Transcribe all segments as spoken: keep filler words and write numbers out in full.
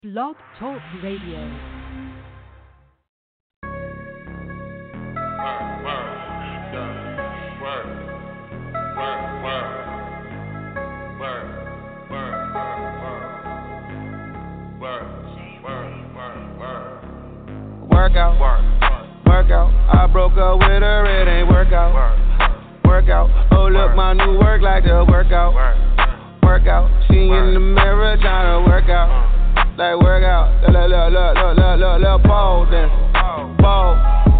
Blog Talk Radio. Workout, workout. I broke up with her, it ain't workout. Workout. Oh look, my new work like the workout. Workout. She in the mirror tryna work out. Like workout. Look, look, look, look, look, look, look, look, pole dance. Pole.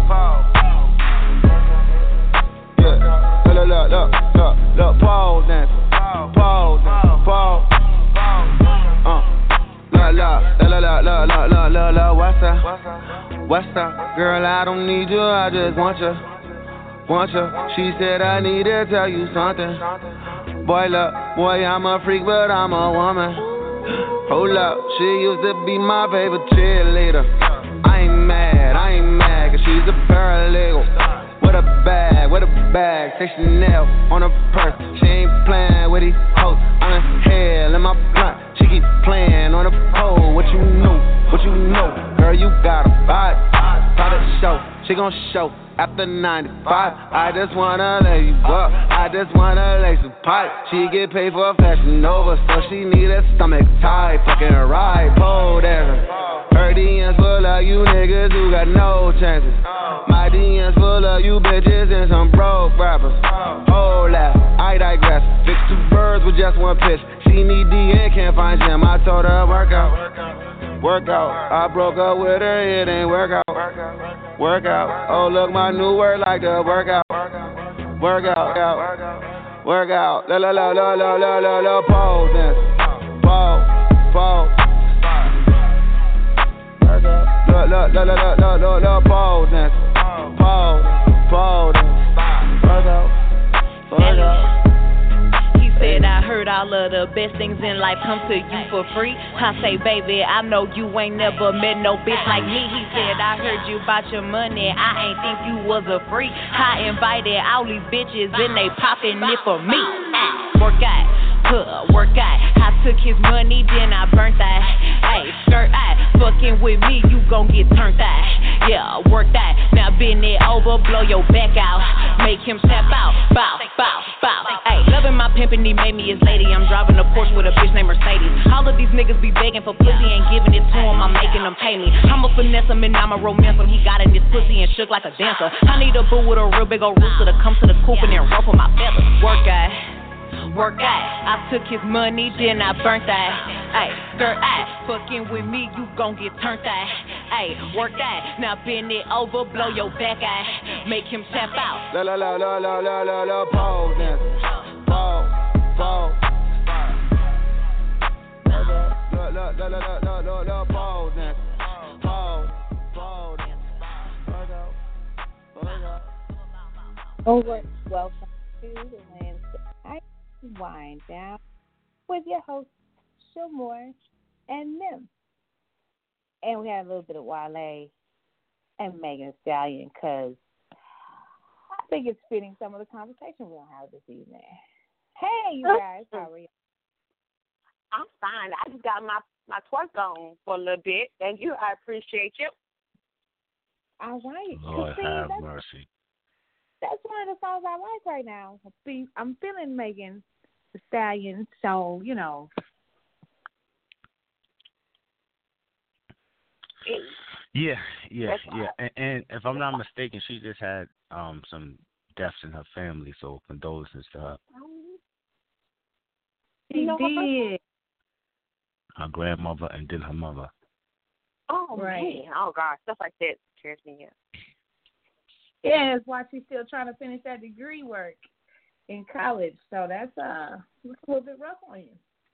Yeah. Look, look, look, look, look, look, pole dance. Pole dance. Pole. Uh. Look, look, look, look, look, look, look, look, look, what's up? What's up? Girl, I don't need you, I just want you. Want you. She said I need to tell you something. Boy, look, boy, I'm a freak, but I'm a woman. Hold up, she used to be my favorite cheerleader. I ain't mad, I ain't mad, cause she's a paralegal. With a bag, with a bag, say Chanel on her purse. She ain't playing with these hoes. I'm in hell in my blunt. She keep playing on the pole. What you know, what you know? Girl, you got a vibe. Product show, she gon' show after ninety-five. I just wanna lay you up, I just wanna lay some pipe. She get paid for Fashion Nova, so she need a stomach tight. Fucking ride, pole there. Her D Ms full of you niggas who got no chances. My D Ms full of you bitches and some broke rappers. Hold that, I digress. Fix two birds with just one pitch. She need D and can't find Jim. I told her work out, work out. I broke up with her, it ain't work out. Work out. Oh look, my new word like the workout. Work out, out. Work out. La la la la la la la la pole dance. Pole, pole. Look, look, look, look, look, look, look, pole dance. Pole, pole dance. Work out, work out. Said I heard all of the best things in life come to you for free. I say, baby, I know you ain't never met no bitch like me. He said, I heard you about your money, I ain't think you was a freak. I invited all these bitches and they popping it for me. Work out, huh, work out. I took his money, then I burnt that. Hey, skirt out, fucking with me, you gon' get turned out. Yeah, work that. Now bend it over, blow your back out. Make him step out, bow, bow, bow. Hey, loving my pimpin', he made me his lady. I'm driving a Porsche with a bitch named Mercedes. All of these niggas be begging for pussy, ain't giving it to him, I'm making them pay me. I'ma finesse him and I'ma romance him. He got in his pussy and shook like a dancer. I need a boo with a real big old rooster to come to the coop and then ruffle my feathers. Work out, work out. I took his money, then I burnt that. Ay, skirt out, fucking with me, you gon' get turned out. Ay, work out, now bend it over, blow your back out, make him tap out. La la la la la la la la pole dance. Pole, pole. La la la la la la la la pole dance. Pole, pole dance. Over, welcome to the Wednesday Wind Down with your host, Shomore and Mim. And we had a little bit of Wale and Megan Thee Stallion because I think it's fitting some of the conversation we're going to have this evening. Hey, you guys, how are you? I'm fine. I just got my, my twerk on for a little bit. Thank you. I appreciate you. All right. Lord see, have that's, mercy. That's one of the songs I like right now. I'm feeling Megan Thee Stallion, so, you know. Yeah, yeah, yeah. And, and if I'm not mistaken, she just had um some deaths in her family, so condolences to her. She did. Her grandmother and then her mother. Oh, right. Man. Oh, God. Stuff like that tears me up. Yeah, that's why she's still trying to finish that degree work in college. So that's uh, a little bit rough on you.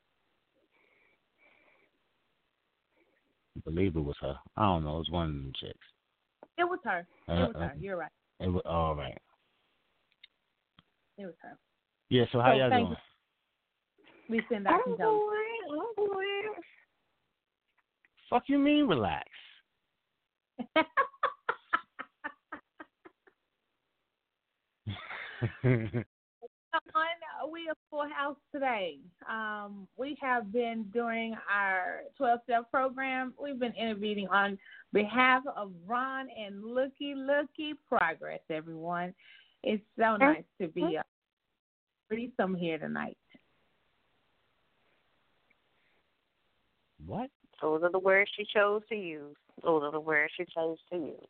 I believe it was her. I don't know. It was one of them chicks. It was her. It Uh, was her. You're right. It was all right. It was her. Yeah. So how so y'all doing? You. We send out some doing. I'm doing. Fuck you mean relax? Come on, we a full house today. Um, we have been doing our twelve-step program. We've been intervening on behalf of Ron and Looky Looky Progress, everyone. It's so nice to be a threesome here tonight. What? Those are the words she chose to use. Those are the words she chose to use.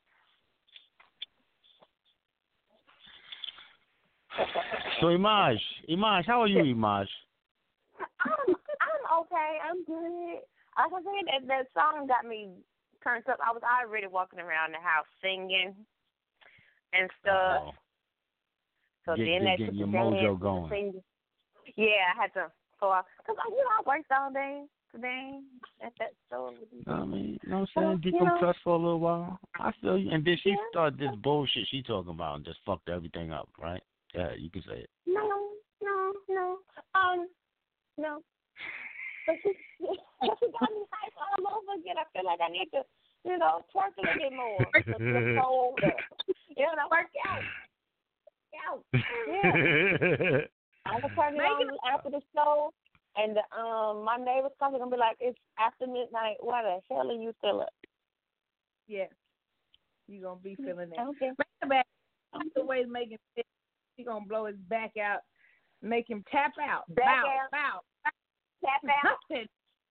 So Imaj, Imaj, how are you, Imaj? I'm I'm okay. I'm good. Like I said, that that song got me turned up. I was already walking around the house singing and stuff. Uh-oh. So get, then get, that get took your the mojo dance, going. singing. Yeah, I had to go out because you know I worked all day today at that store. I mean, you know what I'm saying? Decompress for a little while. I feel you. And then she Yeah. started this bullshit she talking about and just fucked everything up, right? Yeah, you can say it. No, no, no. Um, no. But she, she got me hyped all over again. I feel like I need to, you know, twerk a little bit more. To get older. You know, work out. Out. Yeah. I'm gonna turn it on after the show, and um, my neighbors come gonna be like, "It's after midnight. Why the hell are you still up?" Yes, you gonna be feeling that. Okay. Back, the way to make him sick. He gonna blow his back out, make him tap out, Back bow, out. bow, Tap out.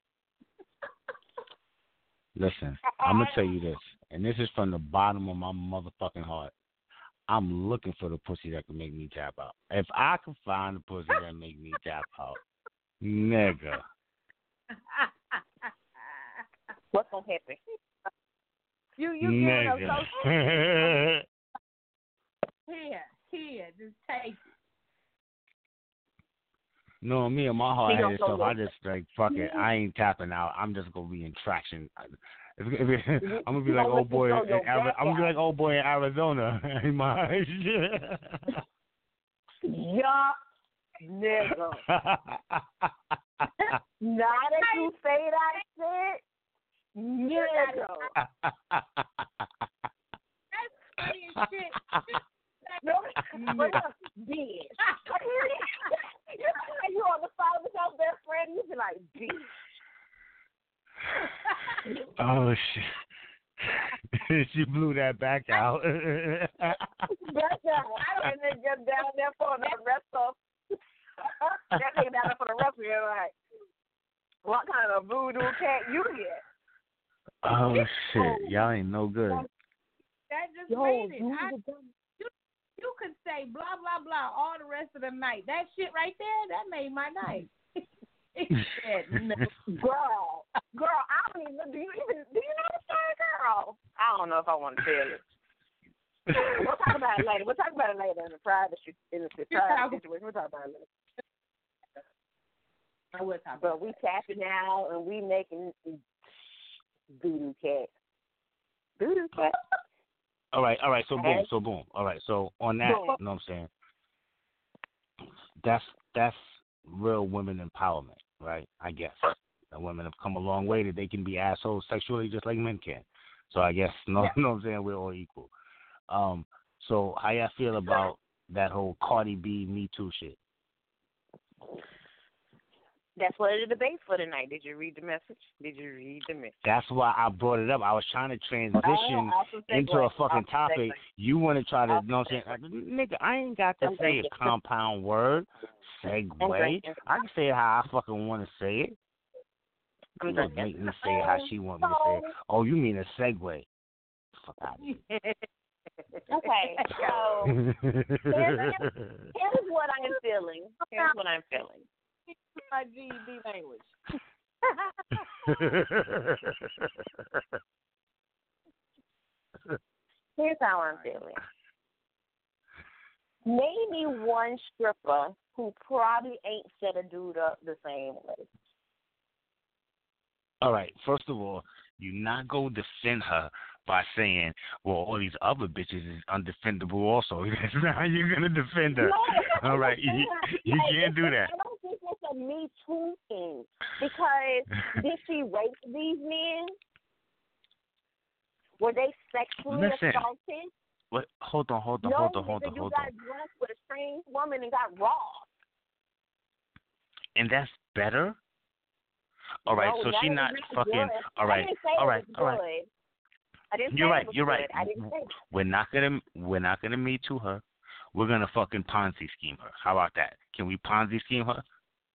Listen, I'm gonna tell you this, and this is from the bottom of my motherfucking heart. I'm looking for the pussy that can make me tap out. If I can find the pussy that make me tap out, nigga. What's gonna happen? You you giving us Nigga. so here, here, just take it. No, me and my hard He headed gonna stuff, go I just like fuck it. I ain't tapping out. I'm just gonna be in traction. If, if it, I'm gonna be like old boy. In Ari- I'm gonna be like old boy in Arizona. My Yup, nigga. Now that you say that shit, nigga. That's funny as shit. No, but bitch. You know, like you on the phone with your best friend, you be like, bitch. Oh shit! She blew that back out. Back out. And then get down there for the rest of. That nigga down there for the rest of your life. What kind of voodoo cat you get? Oh shit! Y'all ain't no good. That just Yo, made it. you, I, you, you could say blah blah blah all the rest of the night. That shit right there, that made my night. Girl, girl, I don't even. Do you even? Do you know the story, girl? I don't know if I want to tell it. We'll talk about it later. We'll talk about it later in the private, in the private situation. We'll talk about it later. I will talk. But we tapping out and we making voodoo cat. Voodoo cat. All right, all right. So boom, so boom. All right. So on that, Boom. you know what I'm saying? That's that's real women empowerment, right? I guess the women have come a long way that they can be assholes sexually just like men can. So I guess no, Yeah. you know what I'm saying? We're all equal. Um. So how y'all feel about that whole Cardi B Me Too shit? That's what the debate for tonight. Did you read the message? Did you read the message? That's why I brought it up. I was trying to transition Oh, into a fucking Awesome topic. segue. You want to try to, Awesome you know what I'm saying? Nigga, I ain't got to I'm say a thinking. compound word. Segue. drinking. I can say it how I fucking want to say it. I'm You don't drinking. make me say it how she want me to say it. Oh, you mean a segue. Fuck out of here. Okay, so here's, here's what I'm feeling. Here's what I'm feeling. My G E D language. Here's how I'm feeling. Name me one stripper who probably ain't set a dude up the same way. All right, first of all, you not go defend her by saying, well, all these other bitches is undefendable also. That's not how you're going to defend her. No, all right, you, you like, can't do that. I don't think it's a Me Too thing. Because did she rape these men? Were they sexually Listen. assaulted? What? Hold on, hold on, No, hold on, hold nigga, on, you hold got on. drunk with a strange woman and got raw. and that's better. All right, no, so she that not was really fucking. good. All right, I didn't say all it right, was all right. good. I didn't You're say right. it was You're good. right. I didn't say that. We're not gonna. We're not gonna me too her. We're gonna fucking Ponzi scheme her. How about that? Can we Ponzi scheme her?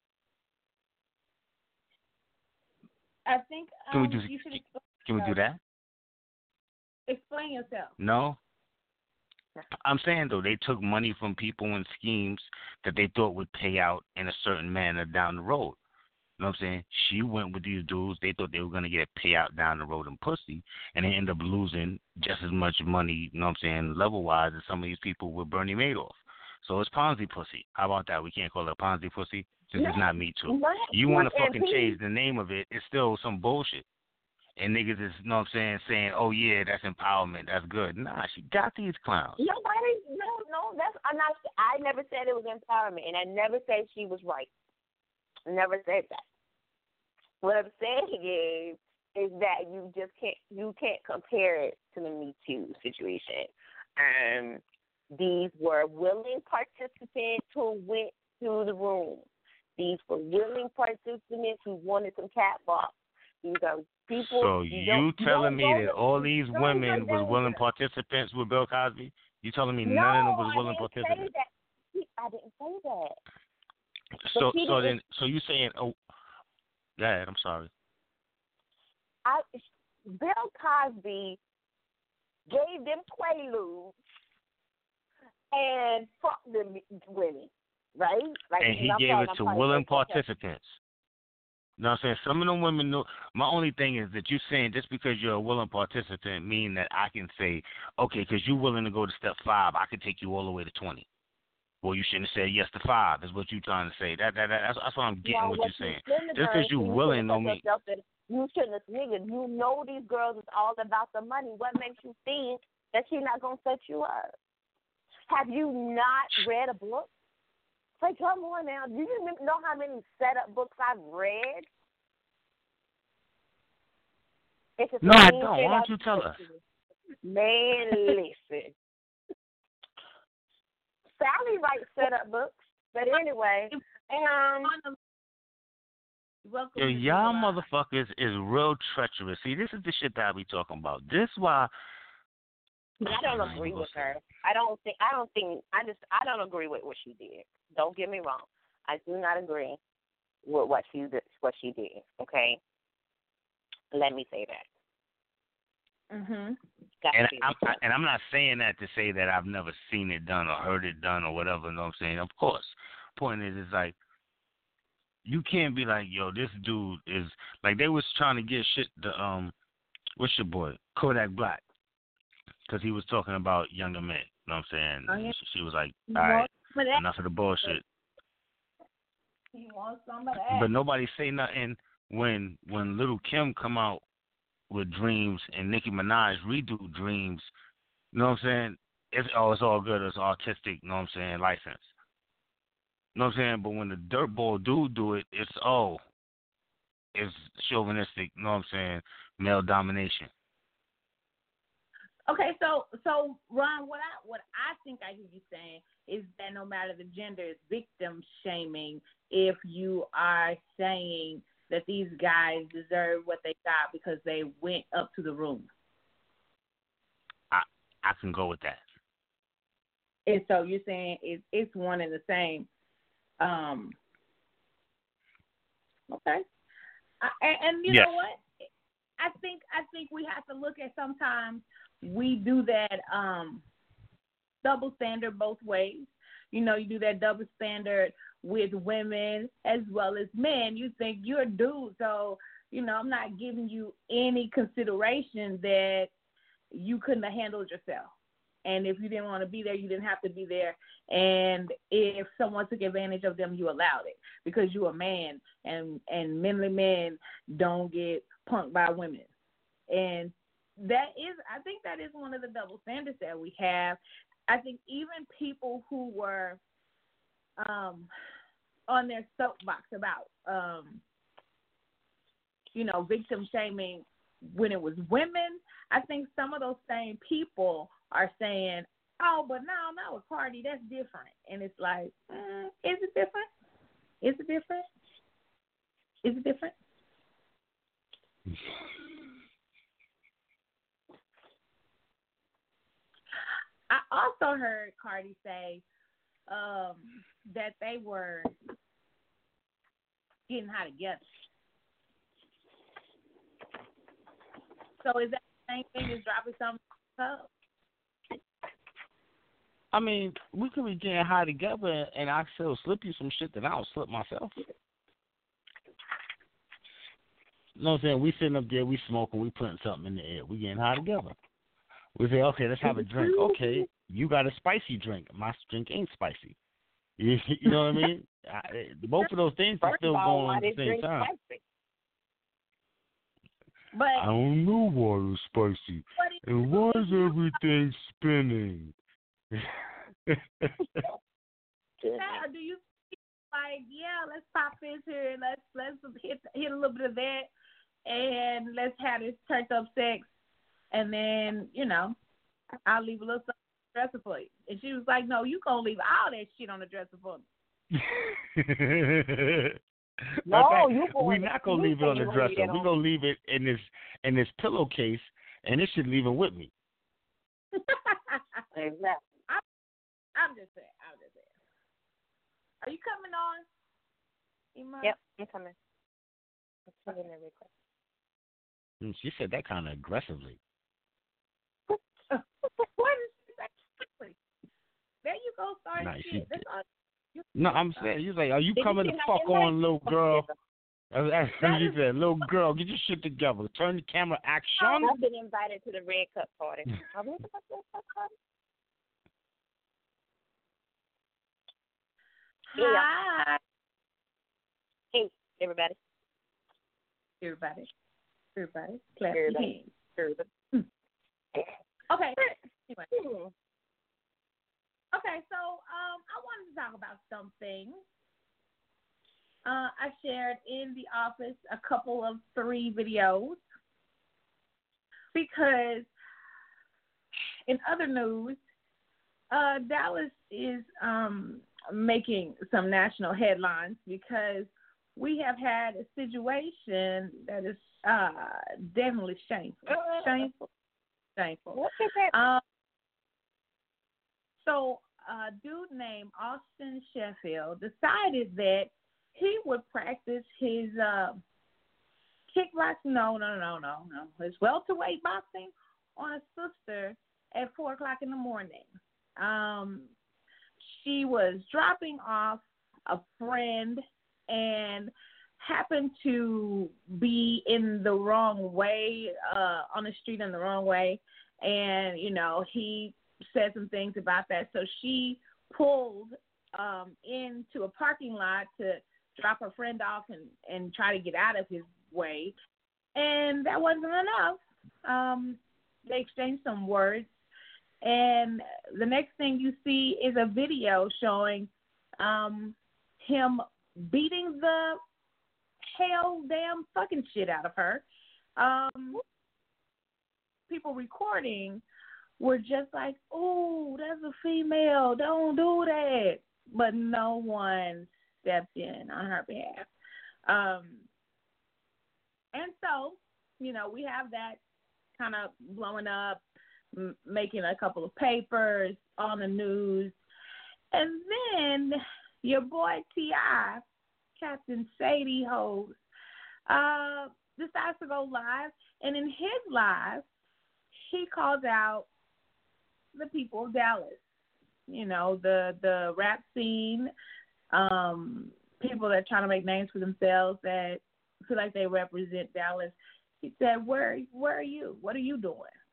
I think Can we um, do? you should explain Can we do yourself. that? Explain yourself. No. I'm saying though, they took money from people in schemes that they thought would pay out in a certain manner down the road. You know what I'm saying? She went with these dudes. They thought they were gonna get a payout down the road in pussy, and they end up losing just as much money. You know what I'm saying? Level wise as some of these people with Bernie Madoff. So it's Ponzi pussy. How about that? We can't call it Ponzi pussy since No, it's not Me Too. no, You want to and fucking please- change the name of it? It's still some bullshit. And niggas is, you know what I'm saying, saying, oh, yeah, that's empowerment, that's good. Nah, she got these clowns. Nobody, no, no, that's, I'm not, I never said it was empowerment, and I never said she was right. I never said that. What I'm saying is, is that you just can't, you can't compare it to the Me Too situation. Um, these were willing participants who went to the room. These were willing participants who wanted some catwalk. These are people. So you, you telling me that all these don't women go was down willing there. participants with Bill Cosby? You telling me No, none of them was I willing didn't participants? say that. I didn't say that. So she so didn't- then so you saying oh, go ahead, I'm sorry. I, Bill Cosby gave them quaaludes and fucked them women, right? Like, And he I'm gave sorry, it I'm to sorry, willing okay. participants. You know what I'm saying? Some of them women know. My only thing is that you saying just because you're a willing participant mean that I can say, okay, because you're willing to go to step five, I can take you all the way to twenty. Well, you shouldn't have said yes to five, is what you're trying to say. That, that, that that's, that's what I'm getting Now, what what you're saying. you shouldn't have Just done, because you're you willing shouldn't don't have mean. yourself in- You shouldn't have, nigga, you know these girls is all about the money. What makes you think that she's not going to set you up? Have you not read a book? Like, come on now. Do you know how many setup books I've read? It's just No, I the don't. thing Why don't I've you tell us? Man, listen. Sally writes setup books, but anyway, um, Welcome Yo, to y'all July. motherfuckers is real treacherous. See, this is the shit that I be talking about. This why I don't agree with her. I don't think. I don't think. I just. I don't agree with what she did. Don't get me wrong. I do not agree with what she did. What she did. Okay. Let me say that. Mhm. Got and to be I'm the I, and I'm not saying that to say that I've never seen it done or heard it done or whatever. You know what I'm saying? Of course. Point is, it's like you can't be like, yo, this dude is like they was trying to get shit. The um, what's your boy Kodak Black, because he was talking about younger men. You know what I'm saying? Oh, yeah. She was like, You all right, want some of that? enough of the bullshit. You want some of that? But nobody say nothing when when Little Kim come out with Dreams and Nicki Minaj redo Dreams. You know what I'm saying? It's oh, it's all good. It's artistic. You know what I'm saying? License. You know what I'm saying? But when the dirtball dude do it, it's oh, it's chauvinistic. You know what I'm saying? Male domination. Okay, so so Ron, what I what I think I hear you saying is that no matter the gender, it's victim shaming if you are saying that these guys deserve what they got because they went up to the room. I I can go with that. And so you're saying it's it's one and the same. Um. Okay. I, and, and you Yes. know what? I think I think we have to look at sometimes we do that um, double standard both ways. You know, you do that double standard with women as well as men. You think you're a dude, so, you know, I'm not giving you any consideration that you couldn't have handled yourself. And if you didn't want to be there, you didn't have to be there. And if someone took advantage of them, you allowed it because you're a man, and, and manly men don't get punked by women. And that is, I think that is one of the double standards that we have. I think even people who were um, on their soapbox about, um, you know, victim shaming when it was women, I think some of those same people are saying, oh, but no, not with Cardi, that's different. And it's like, mm, is it different? Is it different? Is it different? I also heard Cardi say um, that they were getting high together. So is that the same thing as dropping something up? I mean, we could be getting high together, and I still slip you some shit that I don't slip myself. You know what I'm saying? We sitting up there, we smoking, we putting something in the air. We getting high together. We say, okay, let's have a drink. Okay, you got a spicy drink. My drink ain't spicy. You, you know what I mean? I, both of those things are still all, going at the same time. Spicy? But I don't know why it's spicy. And why is everything spinning? yeah, do you like, yeah, let's pop this here, let's let's hit hit a little bit of that, and let's have this turned up sex, and then you know, I'll leave a little something on the dresser for you. And she was like, no, you gonna leave all that shit on the dresser for me. No, you we're not gonna leave it on the dresser. We're gonna leave it in this in this pillowcase, and it should leave it with me. Exactly. I'm, I'm just saying. I'm just saying. Are you coming on? Iman? Yep, I'm coming. I'm sending a request. Mm, she said that kind of aggressively. What is that? There you go, starting Nah, shit. she, That's all. You, no, I'm saying, you like, are you Did coming you to see fuck my on, little girl? That's what That she said, little girl, get your shit together. Turn the camera action. I've been invited to the Red Cup party. Are we at the Red Cup party? Hi, Hey, everybody. everybody. Everybody. Clap Everybody. your hands. Everybody. Okay. Anyway. Hmm. Okay, so um, I wanted to talk about something. Uh, I shared in the office a couple of three videos because in other news, uh, Dallas is um, making some national headlines because we have had a situation that is uh, definitely shameful. Shameful. Shameful. What is that? Um, so a dude named Austin Sheffield decided that he would practice his uh, kickboxing. No, no, no, no, no. His welterweight boxing on a sister at four o'clock in the morning. Um, she was dropping off a friend and happened to be in the wrong way, uh, on the street in the wrong way. And, you know, he said some things about that. So she pulled um, into a parking lot to drop her friend off and, and try to get out of his way. And that wasn't enough. Um, they exchanged some words. And the next thing you see is a video showing um, him beating the hell damn fucking shit out of her. Um, people recording were just like, "Oh, that's a female. Don't do that." But no one stepped in on her behalf. Um, and so, you know, we have that kind of blowing up, m- making a couple of papers on the news. And then your boy T I, Captain Sadie Hoes, uh, decides to go live. And in his live, he calls out the people of Dallas. You know, the, the rap scene, um, people that are trying to make names for themselves that feel like they represent Dallas. He said, where, where are you? What are you doing?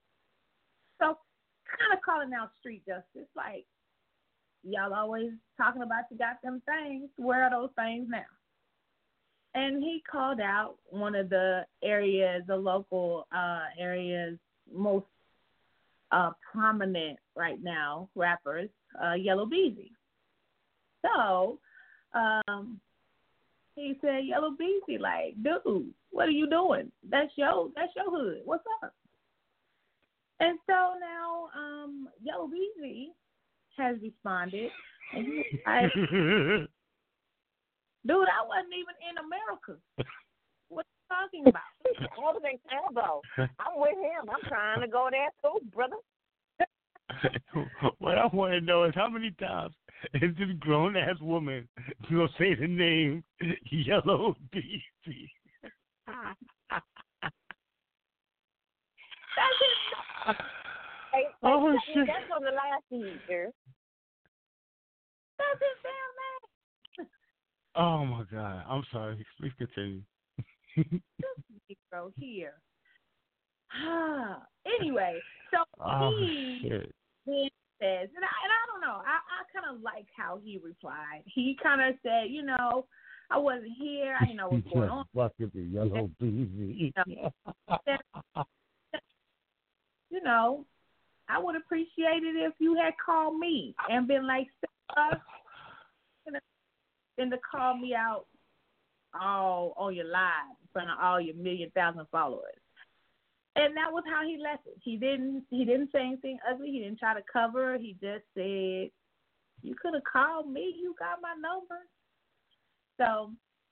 So kind of calling out street justice, like, y'all always talking about you got them things. Where are those things now? And he called out one of the areas, the local uh, areas, most uh, prominent right now rappers, uh, Yellow Beezy. So um, he said, Yellow Beezy, like, dude, what are you doing? That's your that's your hood. What's up? And so now um, Yellow Beezy has responded, and he's like, dude, I wasn't even in America. What are you talking about? Everything elbow. I'm with him. I'm trying to go there too, brother. What I want to know is how many times is this grown ass woman gonna say the name Yellow B B? That's it. Hey, Oh hey, shit! that's on the last year. That's his damn name. Oh my god! I'm sorry. Please continue. Negro here. Anyway, so Oh he shit! then says, and I, and I don't know, I, I kind of like how he replied. He kind of said, you know, I wasn't here. I didn't know what was going on. Fuck with the Yellow B B. You know, I would appreciate it if you had called me and been like, stuff, and to call me out all on your live in front of all your million thousand followers. And that was how he left it. He didn't he didn't say anything ugly. He didn't try to cover. He just said, you could have called me. You got my number. So,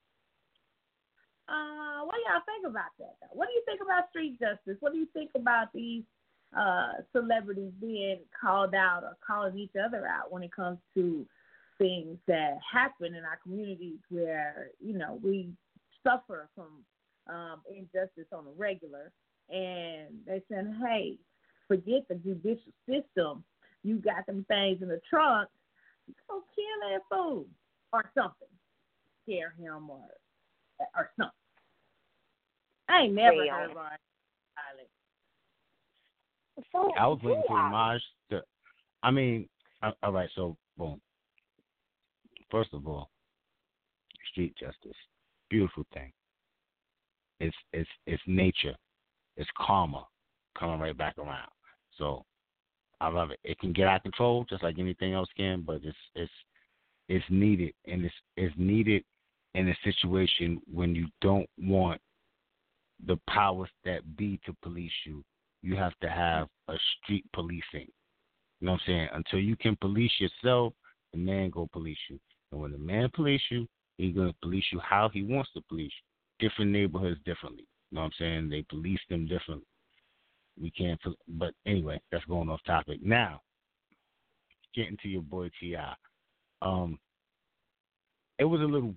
uh, what do y'all think about that, though? What do you think about street justice? What do you think about these uh, celebrities being called out or calling each other out when it comes to things that happen in our communities where, you know, we suffer from um, injustice on a regular, and they said, hey, forget the judicial system. You got them things in the trunk. Go kill that fool or something. Scare him or or something. I ain't never Damn. heard of Riley. So, I was waiting for yeah. Imaj to. I mean, uh, all right. So, boom. First of all, street justice, beautiful thing. It's it's it's nature. It's karma coming right back around. So, I love it. It can get out of control just like anything else can, but it's it's it's needed, and it's it's needed in a situation when you don't want the powers that be to police you. You have to have a street policing. You know what I'm saying? Until you can police yourself, the man go police you. And when the man police you, he's going to police you how he wants to police you. Different neighborhoods differently. You know what I'm saying? They police them differently. We can't, but anyway, that's going off topic. Now, getting to your boy T I Um, it was a little,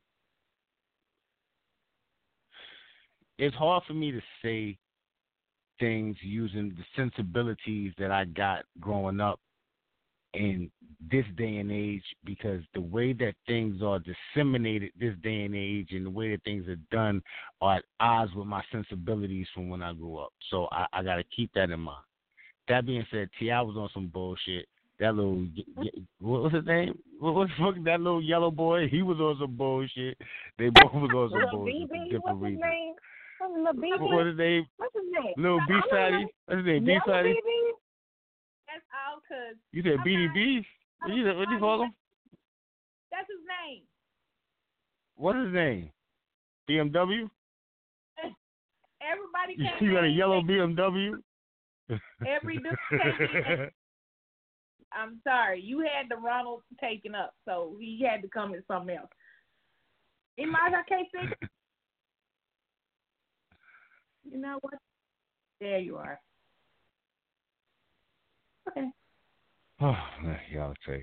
it's hard for me to say things using the sensibilities that I got growing up in this day and age, because the way that things are disseminated this day and age and the way that things are done are at odds with my sensibilities from when I grew up. So I, I got to keep that in mind. That being said, T I was on some bullshit. That little, what was his name? What was fucking that little yellow boy? He was on some bullshit. They both was on some Lil bullshit B for B, different what's his reasons. name? Lil B B? What was his name? What's his name? Little B Fatty. What's his name? B Lil Fatty. B B? That's all because You said B D B? What you what you call him? that's his name. What's his name? B M W? Everybody You came see, you got a in, yellow B M W? every dude came in. I'm sorry, you had the Ronald taken up, so he had to come in something else. Imaj, I can't fix it. You know what? There you are. Okay. Oh, man, y'all crazy.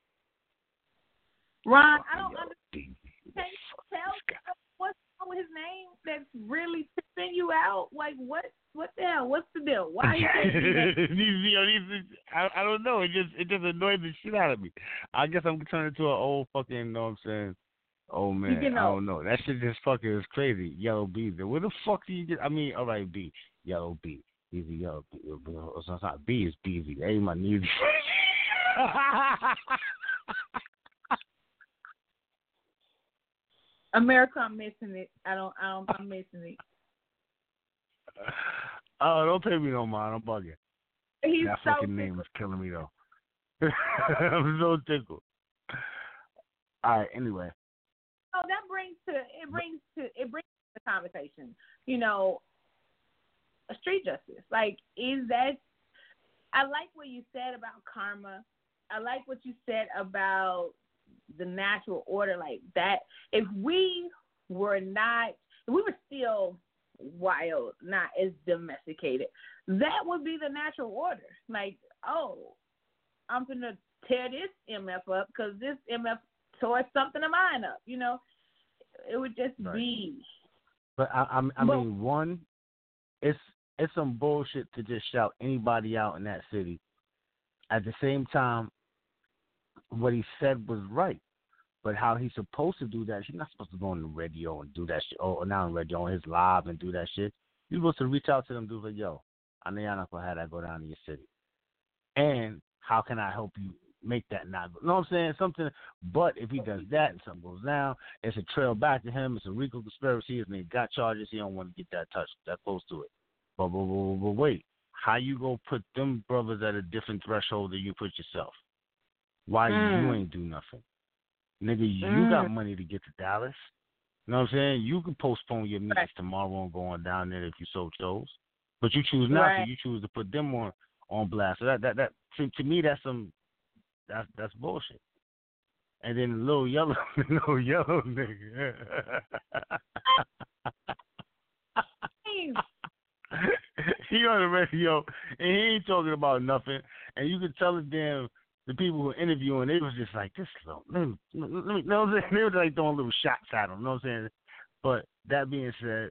Ron, I don't Yellow understand. B B. Can you tell what's wrong with his name that's really tripping you out? Like, what What the hell? What's the deal? Why are you saying that? these, you know, these, I, I don't know. It just it just annoyed the shit out of me. I guess I'm turning into an old fucking, you know what I'm saying? Oh, man. You I know. don't know. That shit just fucking is crazy. Yellow B. Where the fuck do you get? I mean, all right, B. Yellow B. He's a yellow B. It's not B, it's B Z. Hey, my knees. America, I'm missing it. I don't. I don't. I'm missing it. Oh, don't pay me no mind. I'm bugging. He's that so fucking name is killing me though. I'm so tickled. All right. Anyway. Oh, that brings to it brings to it brings to the conversation. You know, street justice. Like, is that? I like what you said about karma. I like what you said about the natural order, like that. If we were not, we were still wild, not as domesticated. That would be the natural order. Like, oh, I'm going to tear this M F up because this M F tore something of mine up. You know, it would just right. be. But I, I, I but, mean, one, it's it's some bullshit to just shout anybody out in that city. At the same time, what he said was right. But how he's supposed to do that, he's not supposed to go on the radio and do that shit, or not on the radio, on his live and do that shit. You're supposed to reach out to them, do like, yo, I know y'all not going to have that go down in your city. And how can I help you make that not go? You know what I'm saying? Something, but if he does that and something goes down, it's a trail back to him. It's a RICO conspiracy. And he got charges. He don't want to get that touch, that close to it. But, but, but, but wait, how you go put them brothers at a different threshold than you put yourself? Why mm. you ain't do nothing? Nigga, you mm. got money to get to Dallas. You know what I'm saying? You can postpone your meetings right. tomorrow and go on down there if you so chose. But you choose not right. to. You choose to put them on, on blast. So that that that to, to me that's some that's that's bullshit. And then the little yellow little yellow nigga. He on the radio and he ain't talking about nothing. And you can tell the damn the people who were interviewing, they was just like, this little, let me, let me, you know what I'm saying? They were like throwing little shots at him, you know what I'm saying? But that being said,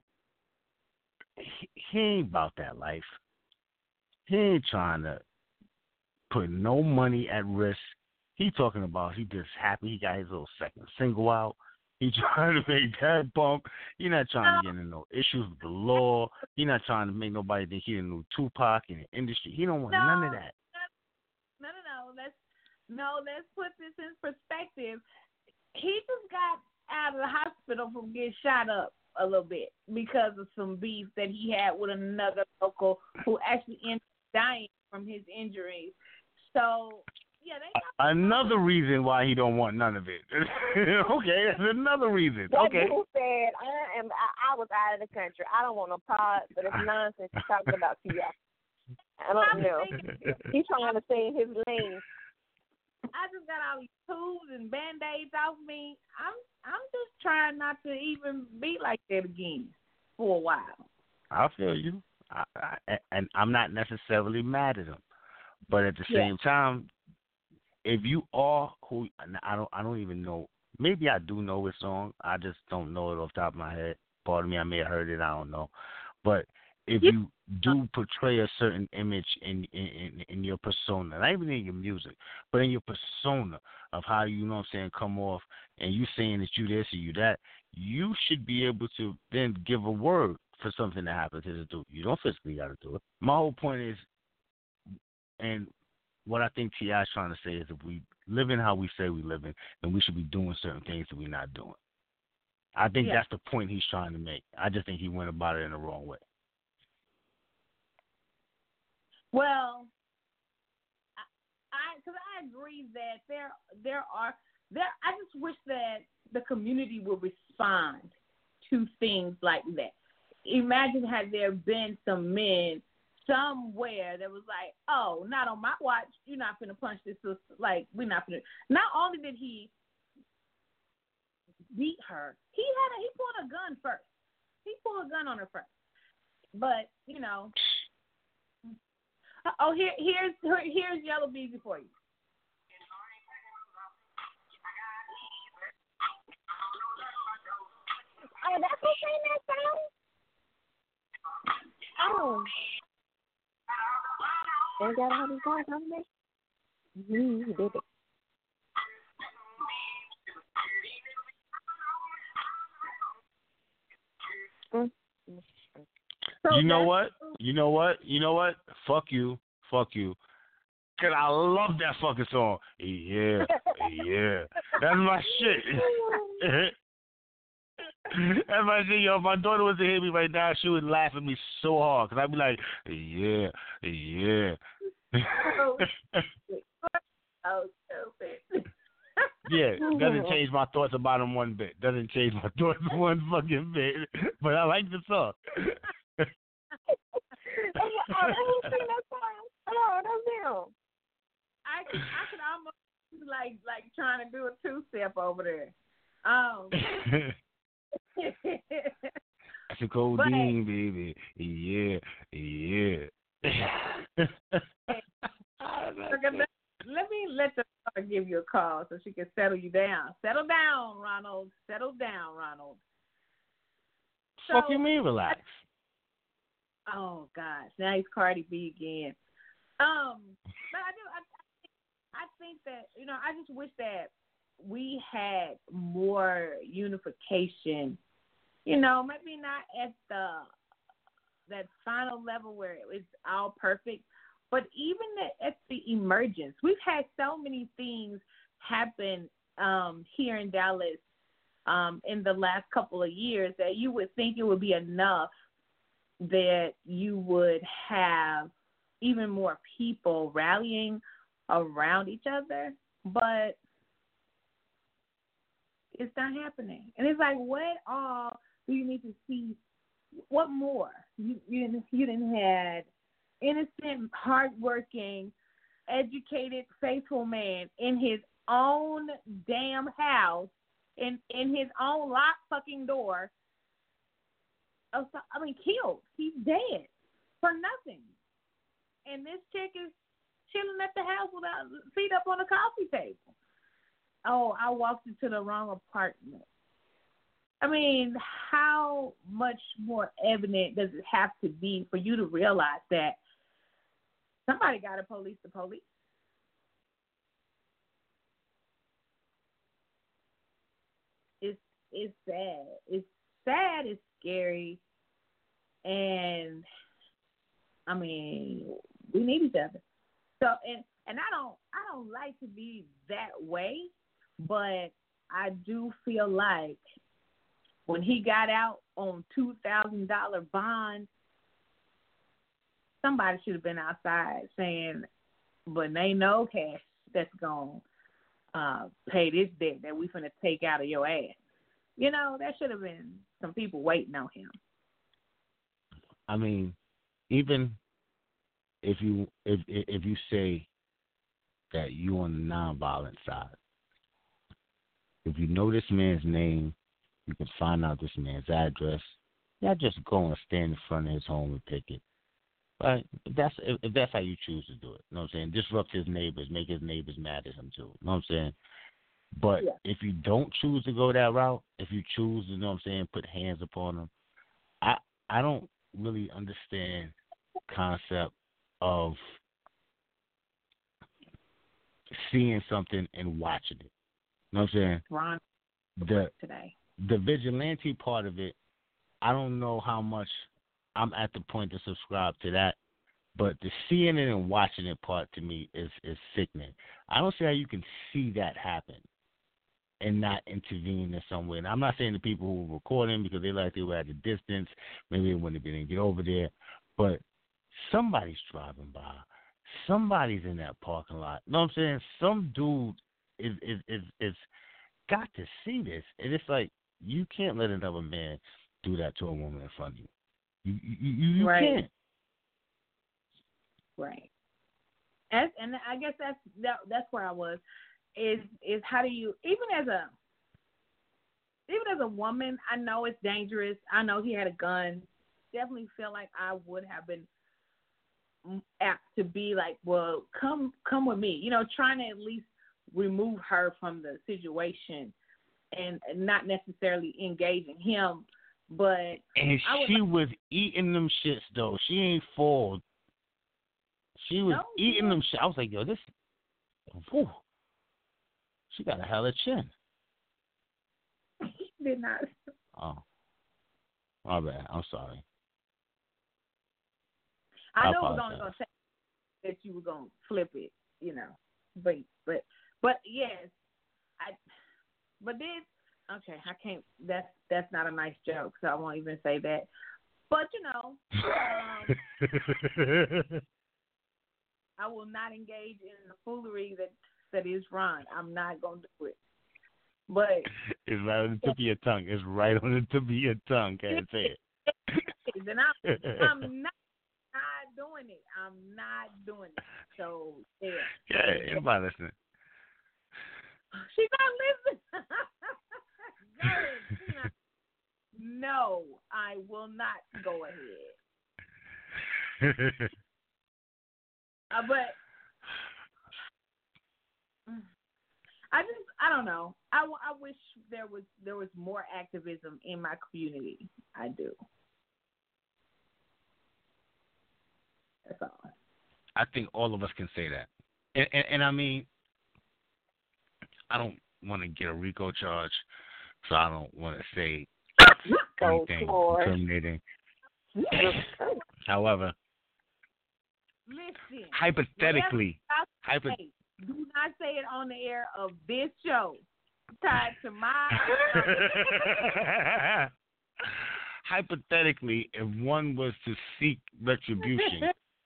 he, he ain't about that life. He ain't trying to put no money at risk. He talking about he just happy he got his little second single out. He trying to make that bump. He not trying to get into no issues with the law. He not trying to make nobody think he a new Tupac in the industry. He don't want no, none of that. No, no, no. Let's no. Let's put this in perspective. He just got out of the hospital from getting shot up a little bit because of some beef that he had with another local who actually ended up dying from his injuries. So. Yeah, they got another reason why he don't want none of it. Okay, that's another reason. That okay. dude said, I am. I, I was out of the country. I don't want no part, but it's nonsense he's talking about T I. I don't know. He's trying to stay in his lane. I just got all these tubes and band-aids off me. I'm I'm just trying not to even be like that again for a while. I feel you, I, I, and I'm not necessarily mad at him, but at the yeah. same time. If you are who I don't, I don't even know. Maybe I do know his song. I just don't know it off the top of my head. Pardon me, I may have heard it. I don't know. But if you do portray a certain image in in, in your persona, not even in your music, but in your persona of how you, you know what I'm saying, come off, and you saying that you this or you that, you should be able to then give a word for something to happen to the dude. You don't physically got to do it. My whole point is, and what I think T I is trying to say is if we live in how we say we live in, then we should be doing certain things that we're not doing. I think yeah. that's the point he's trying to make. I just think he went about it in the wrong way. Well, I because I, I agree that there there are there. I just wish that the community would respond to things like that. Imagine had there been some men somewhere that was like, oh, not on my watch. You're not finna punch this sister. Like, we're not finna. Not only did he beat her, he had a, he pulled a gun first. He pulled a gun on her first. But you know, oh, here here's here's Yellow Beezy for you. Oh, that's who sang that song. Oh. They got all these guys on there? Mm-hmm, did it. You know what? You know what? You know what? Fuck you. Fuck you. Cause I love that fucking song. Yeah. Yeah. That's my shit. That's my shit, yo. If my daughter was to hear me right now, she would laugh at me so hard. Cause I'd be like, yeah, yeah. Oh, stupid. Yeah, doesn't change my thoughts about him one bit. Doesn't change my thoughts one fucking bit. But I like the song. Oh, I haven't seen that song. Oh, that's him. I could, I could almost like like trying to do a two step over there. Um. That's a codeine, baby. Yeah, yeah. Let me let the daughter give you a call so she can settle you down. Settle down, Ronald. Settle down, Ronald. Fuck So, you mean relax? Oh gosh, now he's Cardi B again. Um, but I do. I, I think that you know. I just wish that we had more unification. You know, maybe not at the that final level where it's all perfect, but even the, at the emergence, we've had so many things happen um, here in Dallas um, in the last couple of years that you would think it would be enough that you would have even more people rallying around each other, but it's not happening. And it's like, what all do you need to see? What more? You you didn't, you didn't had innocent, hardworking, educated, faithful man in his own damn house, in in his own locked fucking door. I mean, killed. He's dead for nothing. And this chick is chilling at the house without feet up on the coffee table. Oh, I walked into the wrong apartment. I mean, how much more evident does it have to be for you to realize that somebody got to police the police? It's it's sad. It's sad. It's scary. And I mean, we need each other. So and and I don't I don't like to be that way, but I do feel like when he got out on two thousand dollar bond, somebody should have been outside saying, "But they no cash that's gonna uh, pay this debt that we finna take out of your ass." You know, there should have been some people waiting on him. I mean, even if you if if you say that you on the nonviolent side, if you know this man's name, you can find out this man's address. Not just go and stand in front of his home and pick it. But if that's if, if that's how you choose to do it, you know what I'm saying? Disrupt his neighbors, make his neighbors mad at him too. You know what I'm saying? But yeah. if you don't choose to go that route, if you choose, you know what I'm saying, put hands upon them, I I don't really understand the concept of seeing something and watching it. You know what I'm saying? Ron, the today. The vigilante part of it, I don't know how much I'm at the point to subscribe to that, but the seeing it and watching it part to me is, is sickening. I don't see how you can see that happen and not intervene in some way. And I'm not saying the people who were recording because they like they were at a distance, maybe they wouldn't have been able to get over there, but somebody's driving by. Somebody's in that parking lot. You know what I'm saying? Some dude is is is, is got to see this. And it's like, you can't let another man do that to a woman in front of you. You you, you, you right. can't. Right. As, and I guess that's that, that's where I was. Is is how do you even as a even as a woman, I know it's dangerous. I know he had a gun. Definitely feel like I would have been apt to be like, well, come come with me. You know, trying to at least remove her from the situation and not necessarily engaging him. But and I she was eating them shits though. She ain't fall. She was no, eating yeah. them shit. I was like, yo, this. Whew, she got a hella chin. He did not. Oh, my bad. I'm sorry. I, I know it was apologize. only going to say that you were going to flip it, you know. But but but yes, I. But then okay, I can't. That's that's not a nice joke, so I won't even say that. But you know, um, I will not engage in the foolery that that is Ron. I'm not going to do it. But it's right on the tip of your tongue. It's right on the tip of your tongue. Can't say it. And I'm, I'm not, not doing it. I'm not doing it. So yeah. Yeah, anybody listening? She's not listening. Go ahead. She's not. no, I will not go ahead. uh, but I just, I don't know. I, I wish there was there was more activism in my community. I do. That's all. I think all of us can say that, and, and, and I mean, I don't want to get a RICO charge, so I don't want to say anything incriminating. However, listen, hypothetically, hypo- say, do not say it on the air of this show tied to my. Hypothetically, if one was to seek retribution.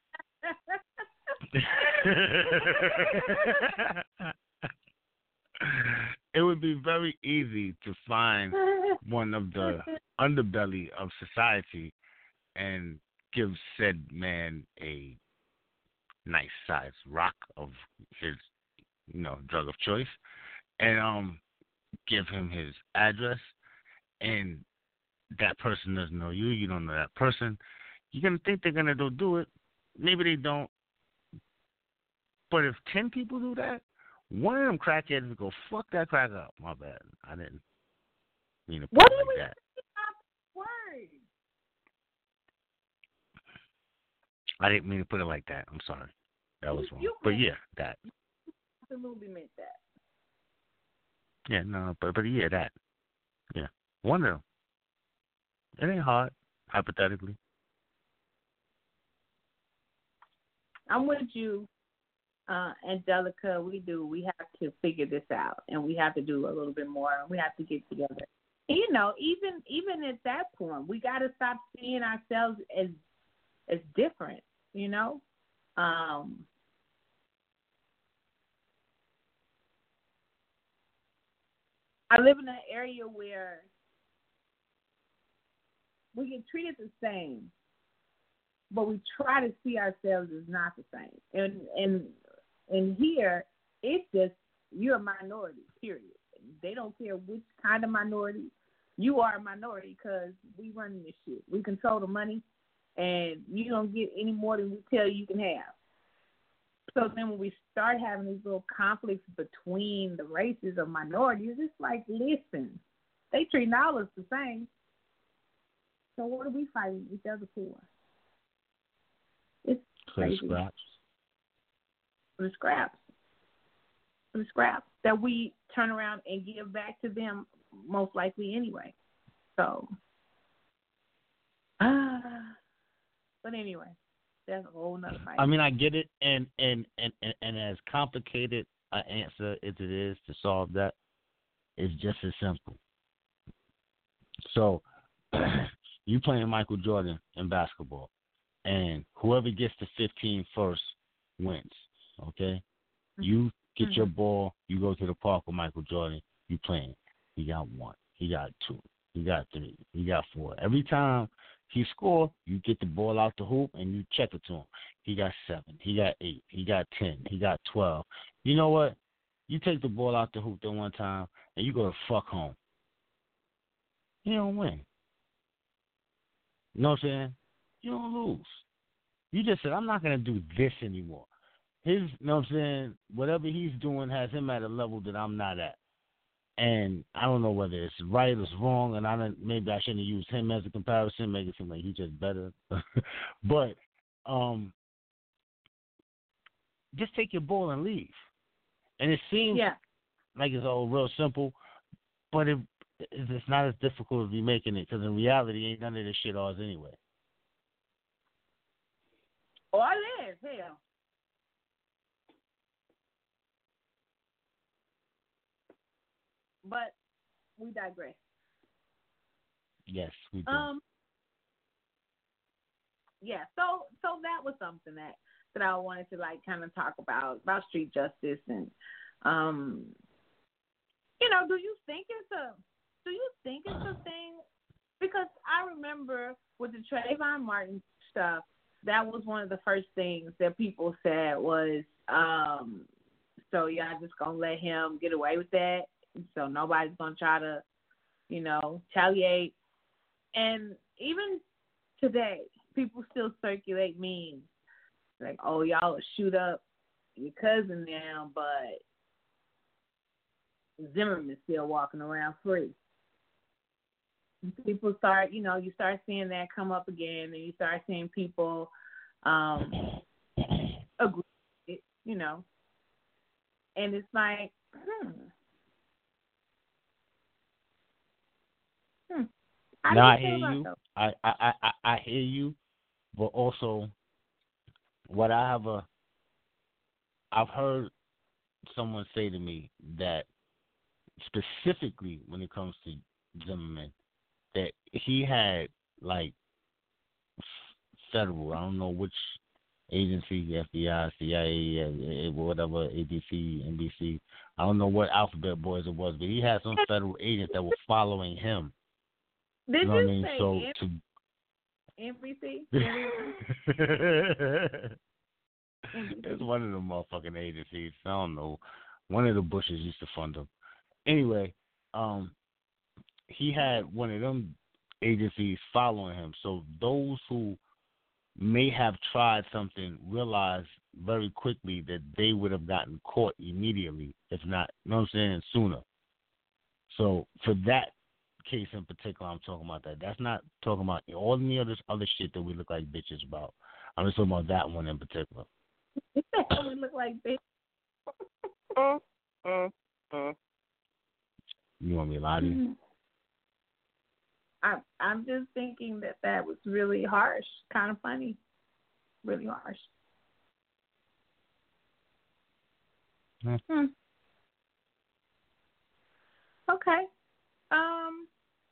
It would be very easy to find one of the underbelly of society and give said man a nice sized rock of his, you know, drug of choice, and um, give him his address, and that person doesn't know you, you don't know that person. You're gonna think they're gonna go do it. Maybe they don't. But if ten people do that, one of them crackheads will go, fuck that crack up. My bad. I didn't mean to put what it do like we that. Words? I didn't mean to put it like that. I'm sorry. That was wrong. You But yeah, that. absolutely meant that. Yeah, no, but but yeah, that. Yeah. One of them. It ain't hard, hypothetically. I'm with you, uh, Angelica. We do. We have to figure this out, and we have to do a little bit more. We have to get together. And, you know, even even at that point, we got to stop seeing ourselves as as different. You know, um, I live in an area where we get treated the same, but we try to see ourselves as not the same. And and and here, it's just you're a minority, period. They don't care which kind of minority. You are a minority because we run this shit. We control the money, and you don't get any more than we tell you you can have. So then when we start having these little conflicts between the races of minorities, it's like, listen, they treat all of us the same. So what are we fighting each other for? It's crazy. For the scraps. For the scraps. For the scraps that we turn around and give back to them most likely anyway. So, uh, but anyway, that's a whole nother fight. I mean, I get it, and and, and, and, and as complicated an answer as it is to solve that, it's just as simple. So, you playing Michael Jordan in basketball, and whoever gets to fifteen first wins, okay? Mm-hmm. You get mm-hmm. your ball, you go to the park with Michael Jordan, you playing. He got one, he got two, he got three, he got four. Every time he score, you get the ball out the hoop and you check it to him. He got seven, he got eight, he got ten, he got twelve. You know what? You take the ball out the hoop that one time and you go to fuck home. You don't win. You know what I'm saying? You don't lose. You just said, I'm not going to do this anymore. His, you know what I'm saying, whatever he's doing has him at a level that I'm not at. And I don't know whether it's right or it's wrong, and I don't, maybe I shouldn't have used him as a comparison, make it seem like he's just better. But um, just take your ball and leave. And it seems yeah. like it's all real simple, but it, it's not as difficult as you making it, because in reality, ain't none of this shit ours anyway. Or it is, hell. But we digress. Yes, we do. Um. Yeah, so so that was something that, that I wanted to like kind of talk about about street justice and um. You know, do you think it's a do you think it's a thing? Because I remember with the Trayvon Martin stuff, that was one of the first things that people said was, um, so y'all just gonna let him get away with that? So nobody's gonna try to, you know, retaliate. And even today, people still circulate memes like, "Oh, y'all will shoot up your cousin now, but Zimmerman's still walking around free." People start, you know, you start seeing that come up again, and you start seeing people um, agree, with it, you know, and it's like, hmm. hmm. How No, do I you hear feel you. about I, I, I, I hear you, but also what I have a, I've heard someone say to me that specifically when it comes to Zimmerman, that he had like federal, I don't know which agency, F B I, C I A, whatever, A B C, N B C, I don't know what alphabet boys it was, but he had some federal agents that were following him. Did you know you what I mean? say So N- to N B C? It's one of the motherfucking agencies. I don't know. One of the Bushes used to fund them. Anyway, um, he had one of them agencies following him. So those who may have tried something realized very quickly that they would have gotten caught immediately, if not, you know what I'm saying, sooner. So for that case in particular, I'm talking about that. That's not talking about all the other other shit that we look like bitches about. I'm just talking about that one in particular. we look like bitches. Mm, mm, mm. You want me to lie to you? I'm I'm just thinking that that was really harsh, kind of funny, really harsh. Hmm. Hmm. Okay. Um.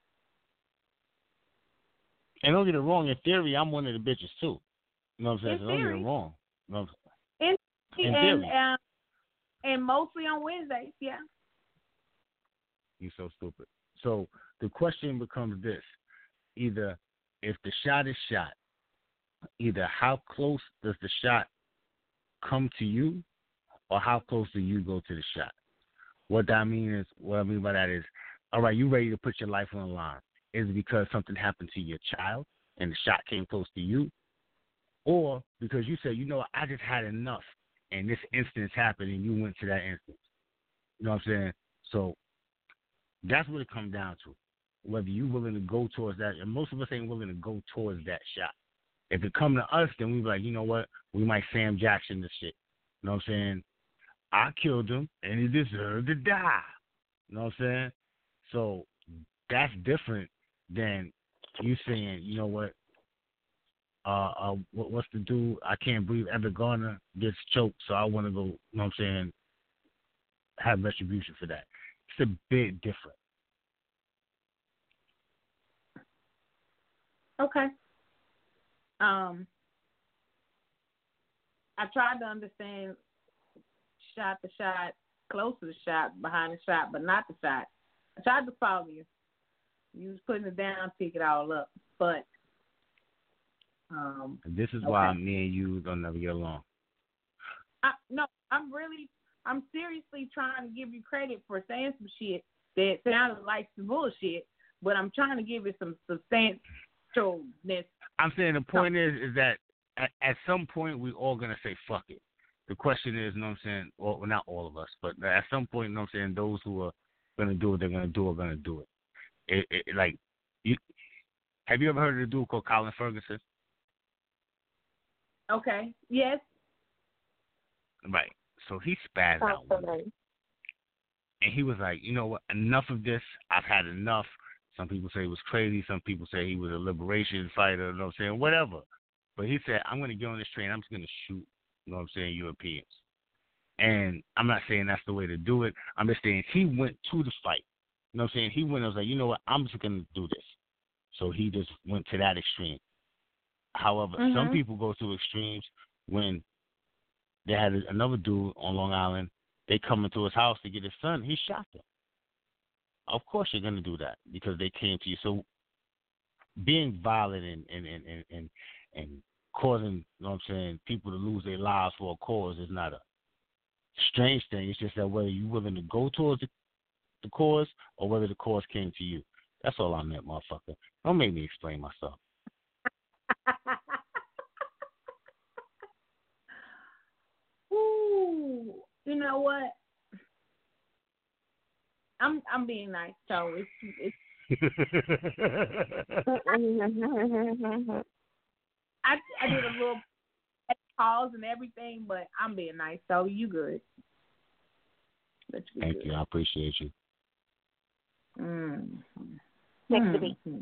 And don't get it wrong. In theory, I'm one of the bitches too. You know what I'm saying? In So don't get theory. it wrong. You know what In, In and theory. um, and mostly on Wednesdays, yeah. You're so stupid. So the question becomes this: either if the shot is shot, either how close does the shot come to you, or how close do you go to the shot? What that mean is, what I mean by that is, all right, you ready to put your life on the line? Is it because something happened to your child and the shot came close to you, or because you said, you know, I just had enough, and this instance happened, and you went to that instance? You know what I'm saying? So that's what it comes down to. Whether you're willing to go towards that, and most of us ain't willing to go towards that shot. If it come to us, then we be like, you know what? We might Sam Jackson this shit. You know what I'm saying? I killed him, and he deserved to die. You know what I'm saying? So that's different than you saying, you know what? Uh, uh, what, what's the dude? I can't breathe. Ever Garner gets choked, so I want to go. You know what I'm saying? Have retribution for that. It's a bit different. Okay. Um, I tried to understand shot the shot, close to the shot, behind the shot, but not the shot. I tried to follow you. You was putting it down, pick it all up, but um, And this is okay. why me and you don't never get along. I, no, I'm really, I'm seriously trying to give you credit for saying some shit that sounded like some bullshit, but I'm trying to give it some substantialness. I'm saying the point is, is that at, at some point we all gonna say fuck it. The question is, you know what I'm saying? Well, not all of us, but at some point, you know what I'm saying? Those who are gonna do what they're gonna do are gonna do it. It, it like, you have you ever heard of a dude called Colin Ferguson? Okay. Yes. Right. So he spazzed out one day. And he was like, you know what, enough of this. I've had enough. Some people say he was crazy. Some people say he was a liberation fighter, you know what I'm saying, whatever. But he said, I'm going to get on this train. I'm just going to shoot, you know what I'm saying, Europeans. And I'm not saying that's the way to do it. I'm just saying he went to the fight. You know what I'm saying? He went and was like, you know what, I'm just going to do this. So he just went to that extreme. However, mm-hmm. some people go to extremes when they had another dude on Long Island. They come into his house to get his son. He shot them. Of course you're going to do that because they came to you. So being violent and and, and, and, and, and causing, you know what I'm saying, people to lose their lives for a cause is not a strange thing. It's just that whether you're willing to go towards the, the cause or whether the cause came to you. That's all I meant, motherfucker. Don't make me explain myself. Ooh, you know what? I'm I'm being nice, so it's it's. I I did a little pause and everything, but I'm being nice, so you good. You Thank good. you. I appreciate you. Mm. Next to be. Mm.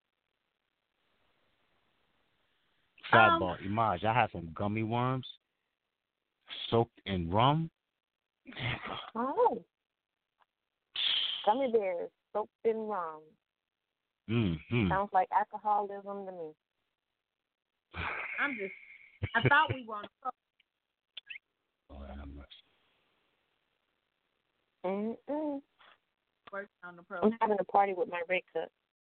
Sidebar, Um, Imaj, I had some gummy worms soaked in rum. Oh. Gummy bears soaked in rum. Mm-hmm. Sounds like alcoholism to me. I'm just. I thought we were on the Lord have mercy. Mm-mm. working on the I'm program. having a party with my red cup.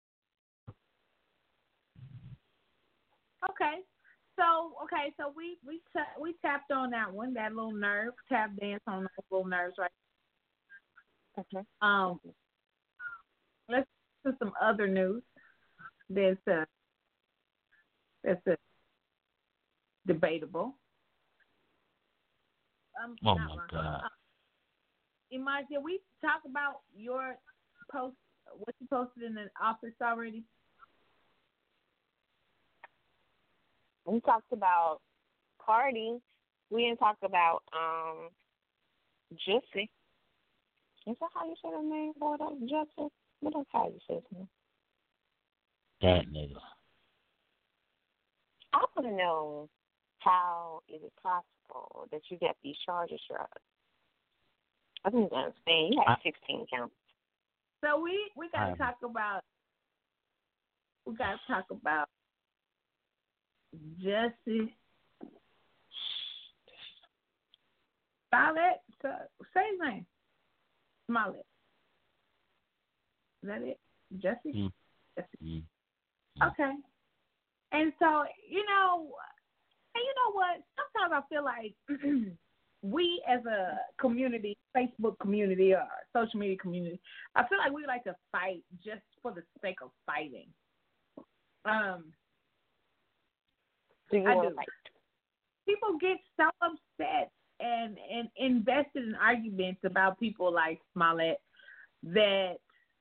Okay, so okay, so we we ta- we tapped on that one, that little nerve tap dance on those little nerves, right? Okay. Um, let's do some other news. That's uh, that's uh, debatable. Um, Oh, not my wrong. God. Uh, Imaj, did we talk about your post? What you posted in the office already? We talked about Cardi. We didn't talk about um Jussie. Is that how you say her name, boy? That Jussie? What else how you say his name? That nigga. I want to know, how is it possible that you got these charges dropped? I don't understand. You had sixteen counts. So we we got to Um, talk about we got to talk about Jussie Smollett. So, say his name. Smollett. Is that it? Jussie? Mm. Jussie. Mm. Okay. And so, you know, and you know what? Sometimes I feel like we as a community, Facebook community or social media community, I feel like we like to fight just for the sake of fighting. Um, Do you I want do. to fight? People get so upset and, and invested in arguments about people like Smollett that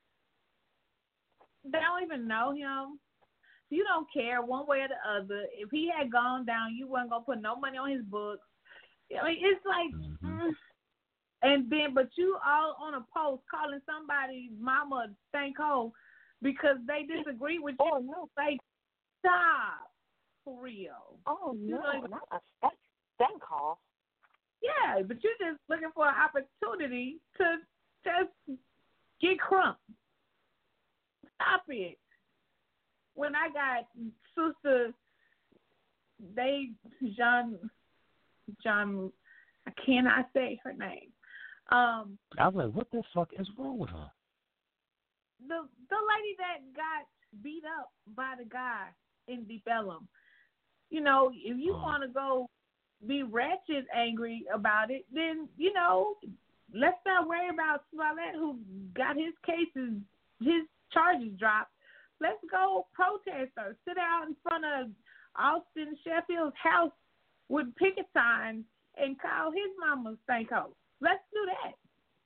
they don't even know him. You don't care one way or the other. If he had gone down, you weren't gonna put no money on his books. I mean, it's like, Mm-hmm. mm. And then, but you all on a post calling somebody's mama stank-hole because they disagree with you. Oh, no. Like, stop, for real. Oh, You no, know, not a stank, stank call. Yeah, but you're just looking for an opportunity to just get crump. Stop it. When I got Sister, they, Jean, John, I cannot say her name. Um, I was like, what the fuck is wrong with her? the the lady that got beat up by the guy in Deep Ellum. You know, if you Oh. want to go be wretched angry about it, then, you know, let's not worry about Smollett who got his cases, his charges dropped. Let's go protest or sit out in front of Austin Sheffield's house with picket signs and call his mama stank-hole. Let's do that.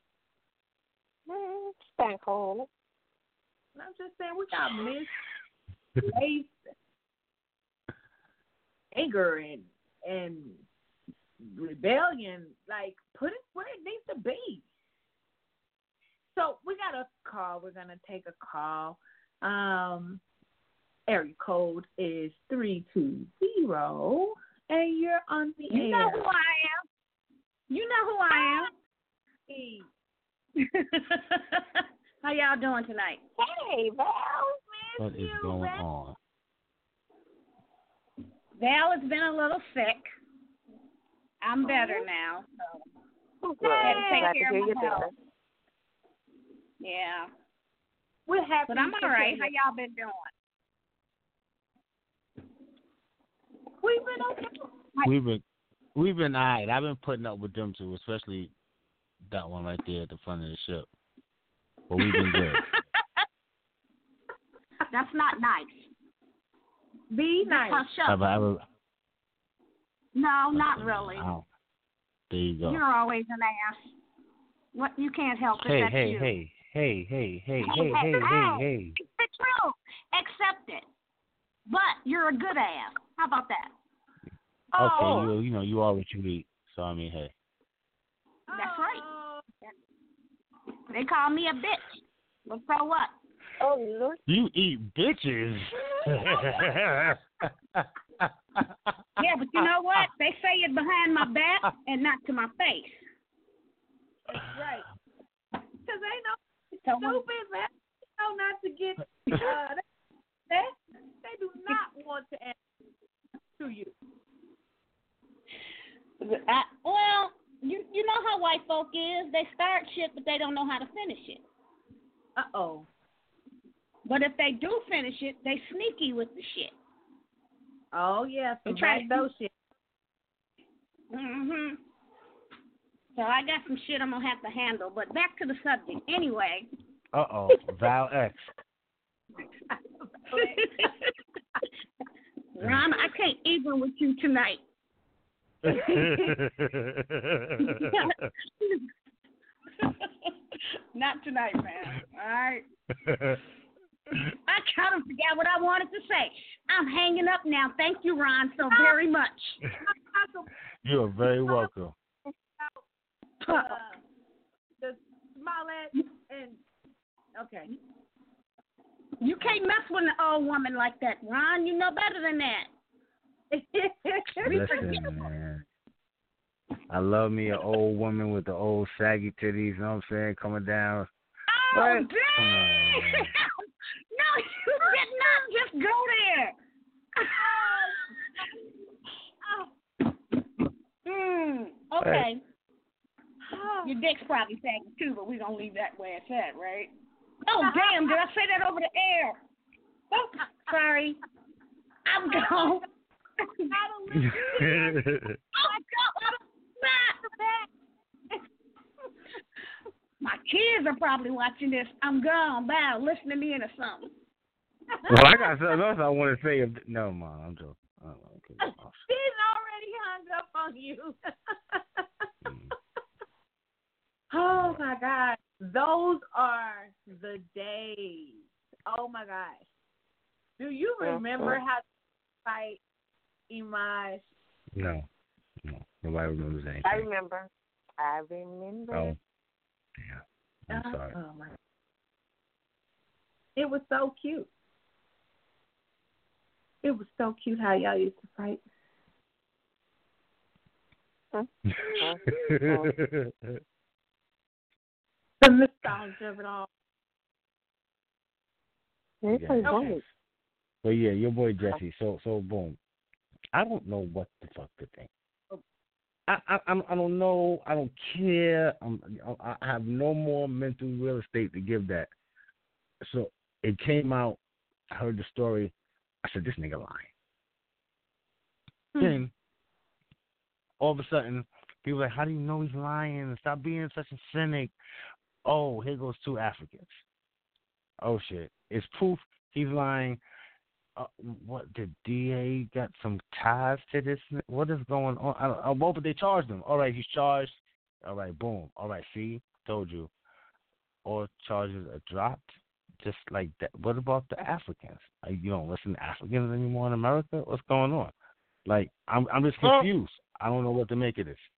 Mm, stank hole. And I'm just saying, we got misplaced anger and and rebellion. Like, put it where it needs to be. So we got a call. We're gonna take a call. Um, area code is three two zero, and you're on the You air. know who I am. You know who I am. Hey. How y'all doing tonight? Hey, Val. What is you, going man. on? Val has been a little sick. I'm better now. So Oh, I had to take Glad to care hear of you my better. health. Yeah. We're happy. But I'm to all right. tell How you. y'all been doing? We've been okay. We've been we've been all right. I've been putting up with them too, especially that one right there at the front of the ship. But we've been good. That's not nice. Be nice. Have I ever? No, not really. Oh, there you go. You're always an ass. What? You can't help it. Hey, That's hey, you. hey, hey, hey, hey, Hey, hey, hey, hey, hey, hey. It's the truth. Accept it. But you're a good ass. How about that? Okay, Oh. you you know you are what you eat. So I mean, hey. That's right. They call me a bitch. Well, so what? Oh, Lord. You eat bitches. Yeah, but you know what? They say it behind my back and not to my face. That's right. Because they know So, stupid, man. They know not to get, uh, they, they do not want to answer to you. I, well, you you know how white folk is. They start shit, but they don't know how to finish it. Uh-oh. But if they do finish it, they sneaky with the shit. Oh, yeah. Some They try back to- door shit. Mm-hmm. So I got some shit I'm going to have to handle. But back to the subject. Anyway. Uh-oh. Val X. Ron, I can't even with you tonight. Not tonight, man. All right. I kind of forgot what I wanted to say. I'm hanging up now. Thank you, Ron, so very much. You are very welcome. Uh, the Smollett and okay. You can't mess with an old woman like that, Ron. You know better than that. Listen, man. I love me an old woman with the old saggy titties, you know what I'm saying, coming down. Oh, What? damn! No, you did not just go there. Hmm. Okay. Your dick's probably saggy too, but we're going to leave that where it's at, right? Oh, damn. Did I say that over the air? Oh, sorry. I'm gone. My kids are probably watching this. I'm gone. Bye. Listening in or something. Well, I got something else I want to say. If, no, Mom, I'm joking. Oh, okay. Oh, She's already hung up on you. Oh, my God. Those are the days. Oh, my gosh. Do you remember how to fight Imaj? no. No. Nobody remembers anything. I remember. I remember. Oh. Yeah. I'm Uh, sorry. Oh, my. It was so cute. It was so cute how y'all used to fight. The nostalgia of it all. They play Yeah. bowling. But yeah, your boy Jesse. So so boom. I don't know what the fuck to think. I I I'm- I don't know. I don't care. I'm, I have no more mental real estate to give that. So it came out. I heard the story. I said, this nigga lying. Hmm. Then all of a sudden, people are like, how do you know he's lying? Stop being such a cynic. Oh, here goes two Africans. Oh shit! It's proof he's lying. Uh, what the D A got some ties to this? What is going on? I don't, uh, what would they charge him? All right, he's charged. All right, boom. All right, see, told you. All charges are dropped, just like that. What about the Africans? Are you don't listen to Africans anymore in America? What's going on? Like, I'm I'm just confused. I don't know what to make of this.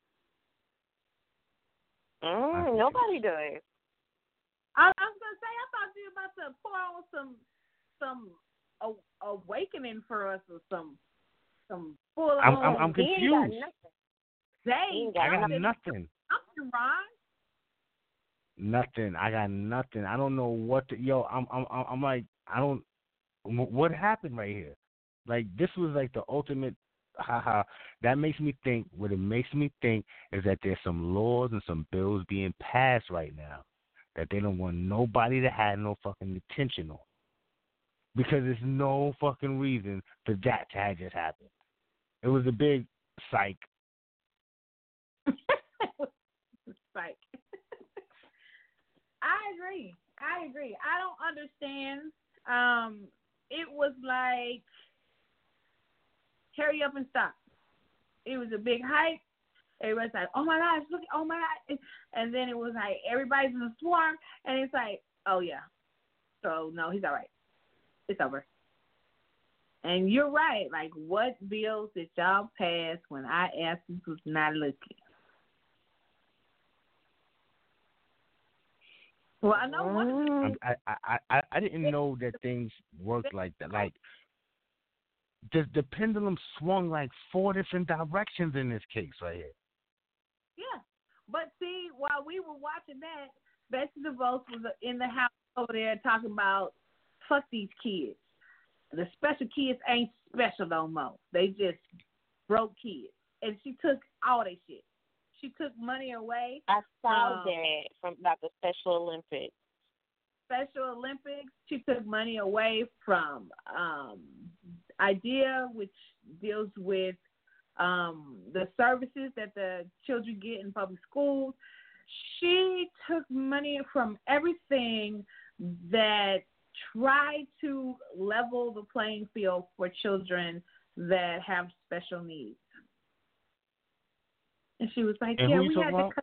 Mm, nobody does. I, I was gonna say, I thought you were about to pour on some some a, awakening for us or some some full I'm on. I'm, I'm He ain't got confused. nothing. They, He ain't I got something, nothing. something, Ron. Nothing. I got nothing. I don't know what to. Yo, I'm I'm I'm like I don't. What happened right here? Like this was like the ultimate. Haha. That makes me think. What it makes me think is that there's some laws and some bills being passed right now that they don't want nobody to have no fucking attention on. Because there's no fucking reason for that to have just happened. It was a big psych. Psych. I agree. I agree. I don't understand. Um, it was like hurry up and stop. It was a big hype. Everybody's like, oh my gosh, look, oh my gosh. And then it was like everybody's in a swarm, and it's like, oh yeah. So no, he's all right. It's over. And you're right. Like, what bills did y'all pass when I asked you was not looking? Well, I know one. I, I I I didn't know that things worked like that. Like the the pendulum swung like four different directions in this case right here. Yeah, but see, while we were watching that, Betsy DeVos was in the house over there talking about fuck these kids. The special kids ain't special no more. They just broke kids, and she took all their shit. She took money away. I saw um, that from about the Special Olympics. Special Olympics. She took money away from um, IDEA, which deals with um, the services that the children get in public schools. She took money from everything that tried to level the playing field for children that have special needs. And she was like, and yeah, who we you had talking to about? cut.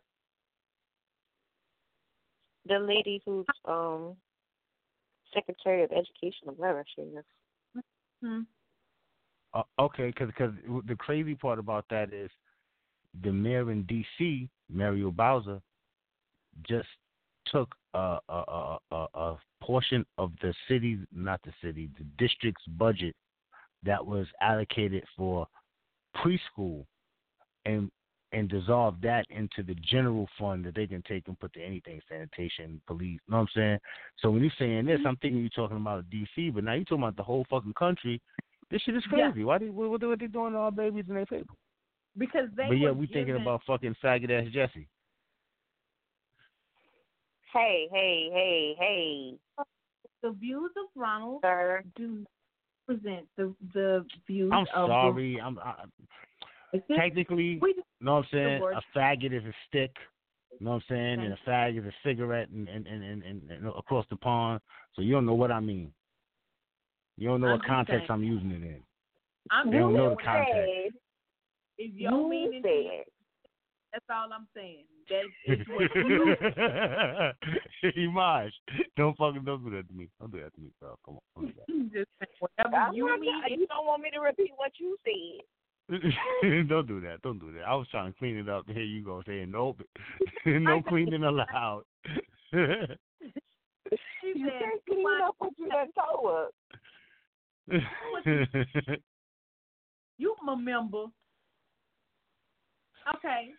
The lady who's um Secretary of Education or whatever she is. Hmm. Uh, okay, because the crazy part about that is the mayor in D C, Muriel Bowser, just took a, a, a, a, a portion of the city, not the city, the district's budget that was allocated for preschool and and dissolve that into the general fund that they can take and put to anything, sanitation, police, you know what I'm saying? So when you're saying this, I'm thinking you're talking about D C, but now you're talking about the whole fucking country. This shit is crazy. Yeah. Why they, what, what are they doing to our babies and their people? Because they But yeah, were we given, thinking about fucking faggot-ass Jesse. Hey, hey, hey, hey. the views of Ronald Sir. do not present the the views I'm of sorry. the, I'm I, It's just- technically, we you know what I'm saying? word. A faggot is a stick. You know what I'm saying? And a fag is a cigarette and, and, and, and, and, and across the pond. So you don't know what I mean. You don't know I'm what just context saying. I'm using it in. I'm They don't know the just context. Said, if your you meaning to it, said. that's all I'm saying. That is what you Imaj, don't fucking don't do that to me. Don't do that to me, bro. Come on, don't do that. just say whatever I'm you not, mean. you don't want me to repeat what you said. Don't do that. Don't do that. I was trying to clean it up. Here you go, saying nope, no cleaning allowed. She You said, can't clean up what you done told us. you remember. Okay.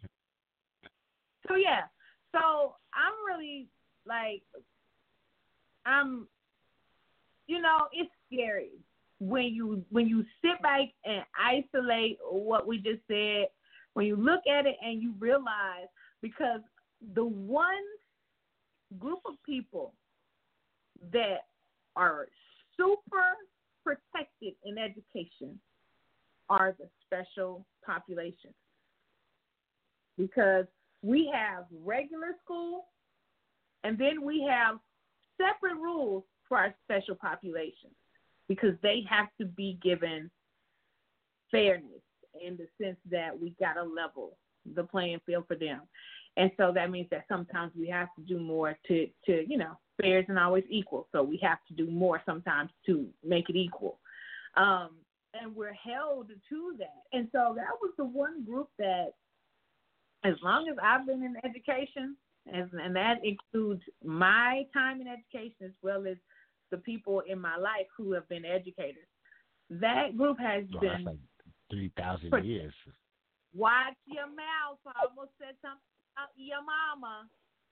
So yeah. So I'm really like I'm you know, it's scary when you when you sit back and isolate what we just said, when you look at it and you realize, because the one group of people that are super protected in education are the special populations. Because we have regular school, and then we have separate rules for our special populations, because they have to be given fairness in the sense that we got to level the playing field for them. And so that means that sometimes we have to do more to, to, you know, fair isn't always equal. So we have to do more sometimes to make it equal. Um, and we're held to that. And so that was the one group that, as long as I've been in education, and, and that includes my time in education as well as the people in my life who have been educators, that group has Oh, been that's like three thousand Pretty- years. watch your mouth. I almost said something about your mama.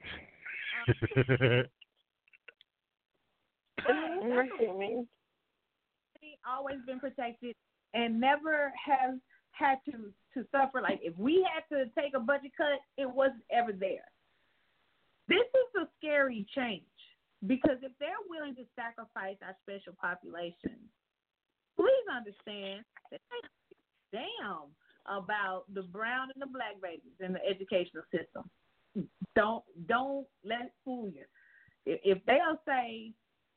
Um, always been protected and never have had to, to suffer. Like, if we had to take a budget cut, it wasn't ever there. This is a scary change, because if they're willing to sacrifice our special population, please understand that they damn about the brown and the black babies in the educational system. Don't don't let it fool you. If, if they'll say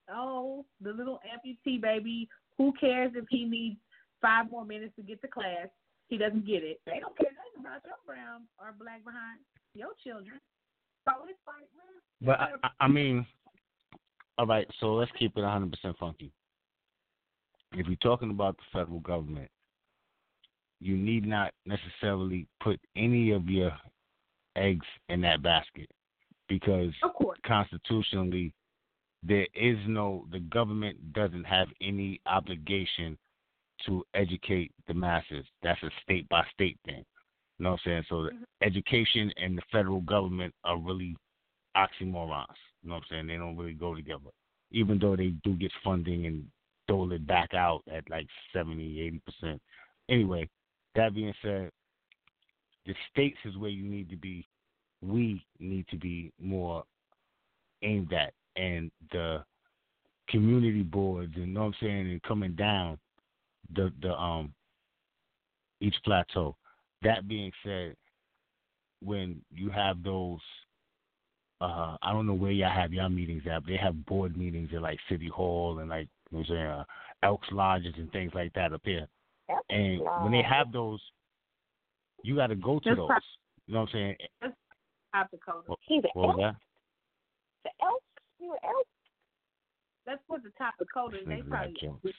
oh, the little amputee baby. Who cares if he needs five more minutes to get to class? He doesn't get it. They don't care nothing about your brown or black behind your children. So it's like, but I, I mean, all right. So let's keep it one hundred percent funky. If you're talking about the federal government, you need not necessarily put any of your eggs in that basket because constitutionally there is no, the government doesn't have any obligation to educate the masses. That's a state by state thing. You know what I'm saying? So mm-hmm. education and the federal government are really oxymorons. You know what I'm saying? They don't really go together. Even though they do get funding and dole it back out at like seventy, eighty percent. Anyway, that being said, the states is where you need to be. We need to be more aimed at. And the community boards, and you know what I'm saying, and coming down the the um each plateau. That being said, when you have those, uh, I don't know where y'all have y'all meetings at, but they have board meetings at like City Hall and like you know what I'm saying, uh, Elks Lodges and things like that up here. Elks and Lodge. When they have those, you got to go to That's those. Probably, you know what I'm saying? That's South Dakota. What, He's what was that? The Elks. You were Elks. That's what the top Dakota. They probably.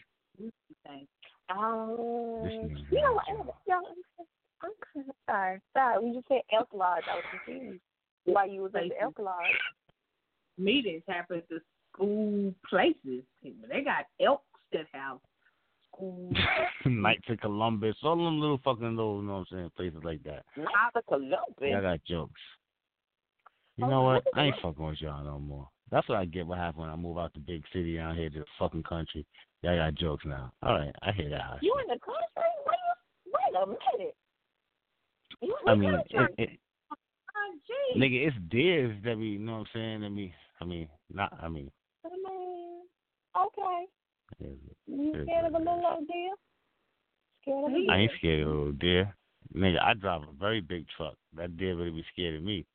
Um, you know what? I'm kind of sorry. Sorry, when you said Elk Lodge, I was confused. Why you was at the Elk Lodge? Meetings happen to school places. They got elks that have school. Knights of Columbus, all them little fucking little, you know what I'm saying, places like that. Knights of Columbus. I got jokes. You know what? I ain't fucking with y'all no more. That's what I get what happened when I move out the big city out here to the fucking country. Y'all got jokes now. All right, I hear that. You in the country? Wait, wait a minute. You in the I mean, country? It, it, oh, nigga, it's deers that we, you know what I'm saying? I mean, I mean, not, I mean. I mean, okay. You scared of a little old deer? Scared of a deer? I ain't scared of a little deer. Nigga, I drive a very big truck. That deer really be scared of me.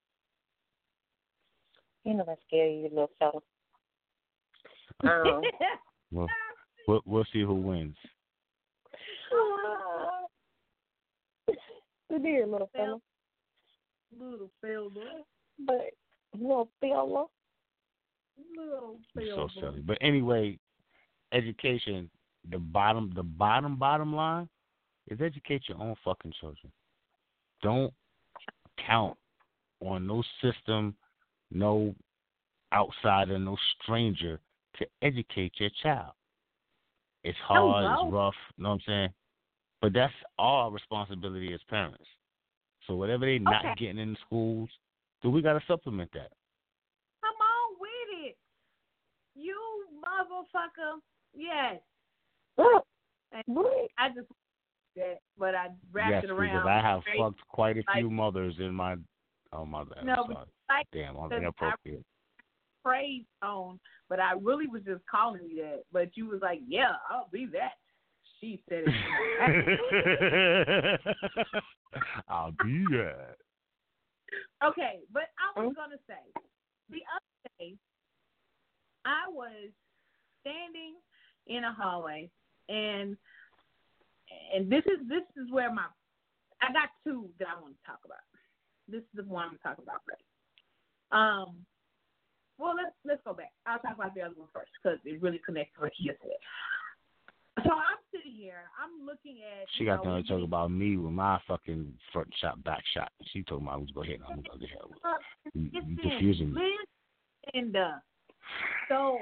You know that's scary, you little fella. Um, well, we'll, we'll see who wins. Uh, the deer, little fella. Little fella. But, little fella. Little You're fella. so silly. But anyway, education, the bottom, the bottom, bottom line is educate your own fucking children. Don't count on no system, no outsider, no stranger to educate your child. It's hard, oh, wow. It's rough, you know what I'm saying? But that's our responsibility as parents. So whatever they not okay. getting in the schools, do we got to supplement that? Come on with it. You motherfucker. Yes. Oh, I just that, but I wrapped yes, it around. Because I have very, fucked quite a few like, mothers in my, oh my bad, no, sorry. Like, damn, I'm inappropriate. Praise on, but I really was just calling you that. But you was like, yeah, I'll be that. She said it. I'll be that. Okay, but I was gonna say the other day I was standing in a hallway, and and this is this is where my I got two that I want to talk about. This is the one I'm gonna talk about first. Um. Well, let's let's go back. I'll talk about the other one first because it really connects to what you just said. So I'm sitting here. I'm looking at. She got to talk about me with my fucking front shot, back shot. She told me I was going to hit. I'm going to hit. You, you confusing me. And uh, so,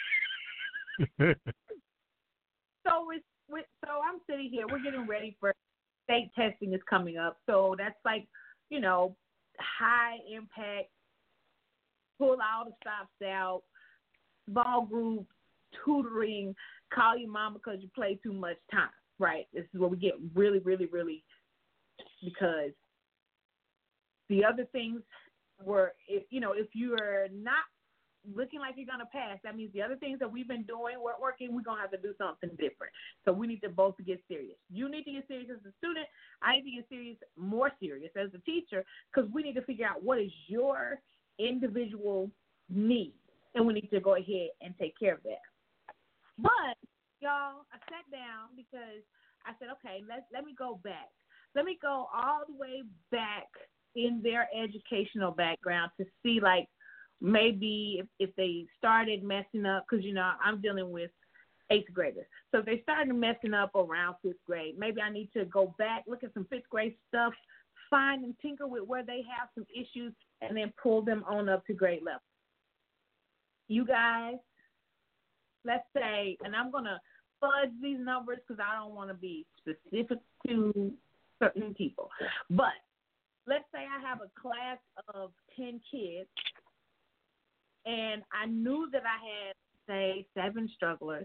so it's so I'm sitting here. We're getting ready for state testing is coming up. So that's like, you know, high impact. Pull all the stops out, ball group, tutoring, call your mama because you play too much time, right? This is where we get really, really, really, because the other things were, if you know, if you're not looking like you're going to pass, that means the other things that we've been doing weren't working, we're going to have to do something different. So we need to both get serious. You need to get serious as a student. I need to get serious, more serious as a teacher, because we need to figure out what is your individual need. and we need to go ahead and take care of that. But, y'all, I sat down because I said, okay, let, let me go back. Let me go all the way back in their educational background to see, like, maybe if, if they started messing up, because, you know, I'm dealing with eighth graders. So if they started messing up around fifth grade, maybe I need to go back, look at some fifth grade stuff, find and tinker with where they have some issues, and then pull them on up to grade level. You guys, let's say, and I'm going to fudge these numbers because I don't want to be specific to certain people, but let's say I have a class of ten kids, and I knew that I had, say, seven strugglers.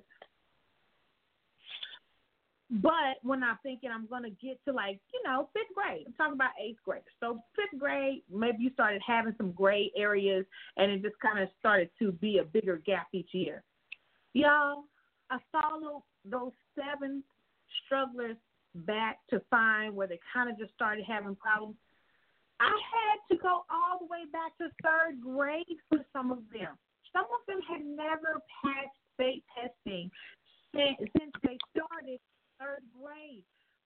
But when I'm thinking I'm going to get to, like, you know, fifth grade, I'm talking about eighth grade. So fifth grade, maybe you started having some gray areas, and it just kind of started to be a bigger gap each year. Y'all, I followed those seven strugglers back to find where they kind of just started having problems. I had to go all the way back to third grade for some of them. Some of them had never passed state testing since, since they started third grade.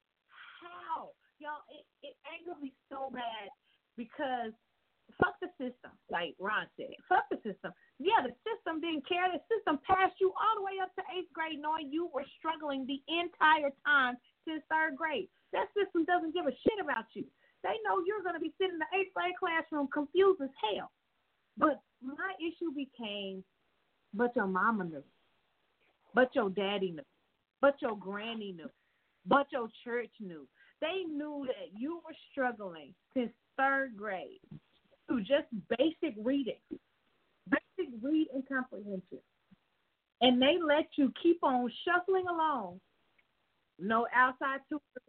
How? Y'all, it, it angered me so bad because fuck the system, like Ron said. Fuck the system. Yeah, the system didn't care. The system passed you all the way up to eighth grade knowing you were struggling the entire time since third grade. That system doesn't give a shit about you. They know you're going to be sitting in the eighth grade classroom confused as hell. But my issue became, but your mama knew, but your daddy knew, but your granny knew, but your church knew. They knew that you were struggling since third grade through just basic reading, basic read and comprehension. And they let you keep on shuffling along. No outside tutors,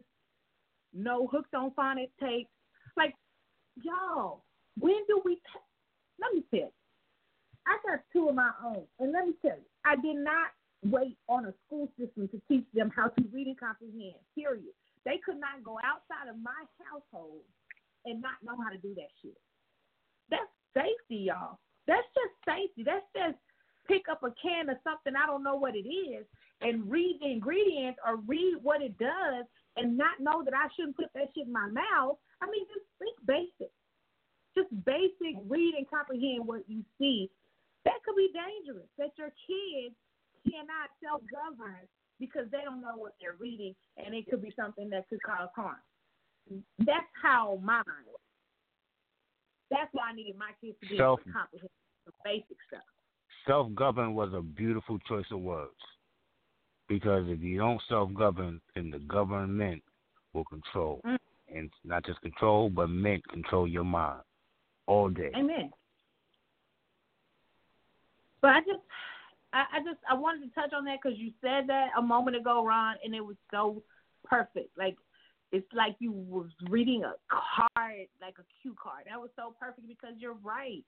no hooked on phonics tape. Like, y'all, when do we, t- let me tell you, I got two of my own. And let me tell you, I did not wait on a school system to teach them how to read and comprehend, period. They could not go outside of my household and not know how to do that shit. That's safety, y'all. That's just safety. That's just pick up a can of something, I don't know what it is, and read the ingredients or read what it does and not know that I shouldn't put that shit in my mouth. I mean, just think basic. Just basic read and comprehend what you see. That could be dangerous, that your kids cannot self-govern because they don't know what they're reading, and it could be something that could cause harm. That's how my mind was. That's why I needed my kids to be able to comprehend the basic stuff. Self-govern was a beautiful choice of words, because if you don't self-govern, then the government will control. Mm. And not just control, but meant control your mind all day. Amen. But I just, I, I just, I wanted to touch on that because you said that a moment ago, Ron, and it was so perfect. Like, it's like you was reading a card, like a cue card. That was so perfect because you're right.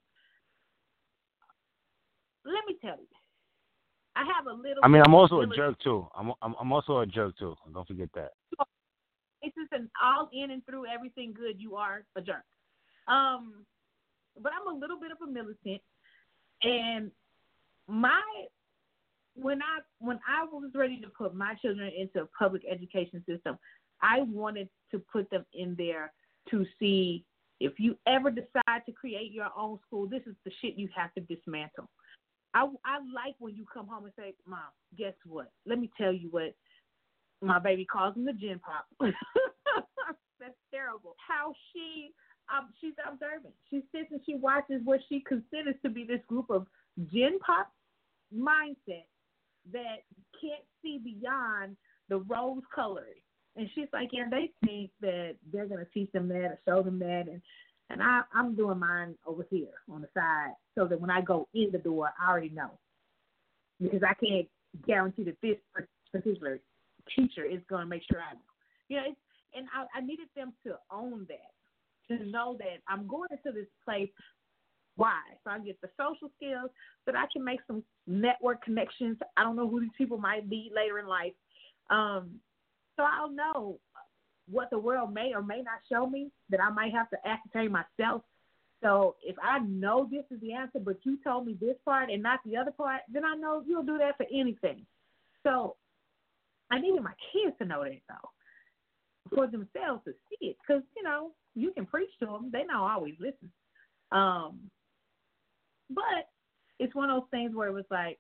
Let me tell you, I have a little. I mean, I'm also a jerk too. I'm, I'm, I'm also a jerk too. Don't forget that. It's just an all in and through everything good. You are a jerk. Um, but I'm a little bit of a militant, and my when I when I was ready to put my children into a public education system, I wanted to put them in there to see if you ever decide to create your own school, this is the shit you have to dismantle. I, I like when you come home and say, Mom, guess what? Let me tell you what my baby calls them the Gen Pop. That's terrible. How she, um, she's observant. She sits and she watches what she considers to be this group of Gen Pop mindset that can't see beyond the rose coloring. And she's like, yeah, they think that they're going to teach them that or show them that. And, and I, I'm doing mine over here on the side so that when I go in the door, I already know. Because I can't guarantee that this particular teacher is going to make sure I know. You know, it's, and I, I needed them to own that, to know that I'm going into this place. Why? So I get the social skills, so that I can make some network connections. I don't know who these people might be later in life. Um, so I'll know what the world may or may not show me that I might have to ascertain myself. So if I know this is the answer, but you told me this part and not the other part, then I know you'll do that for anything. So I needed my kids to know that, though, for themselves to see it. Because, you know, you can preach to them. They don't always listen. Um, but it's one of those things where it was like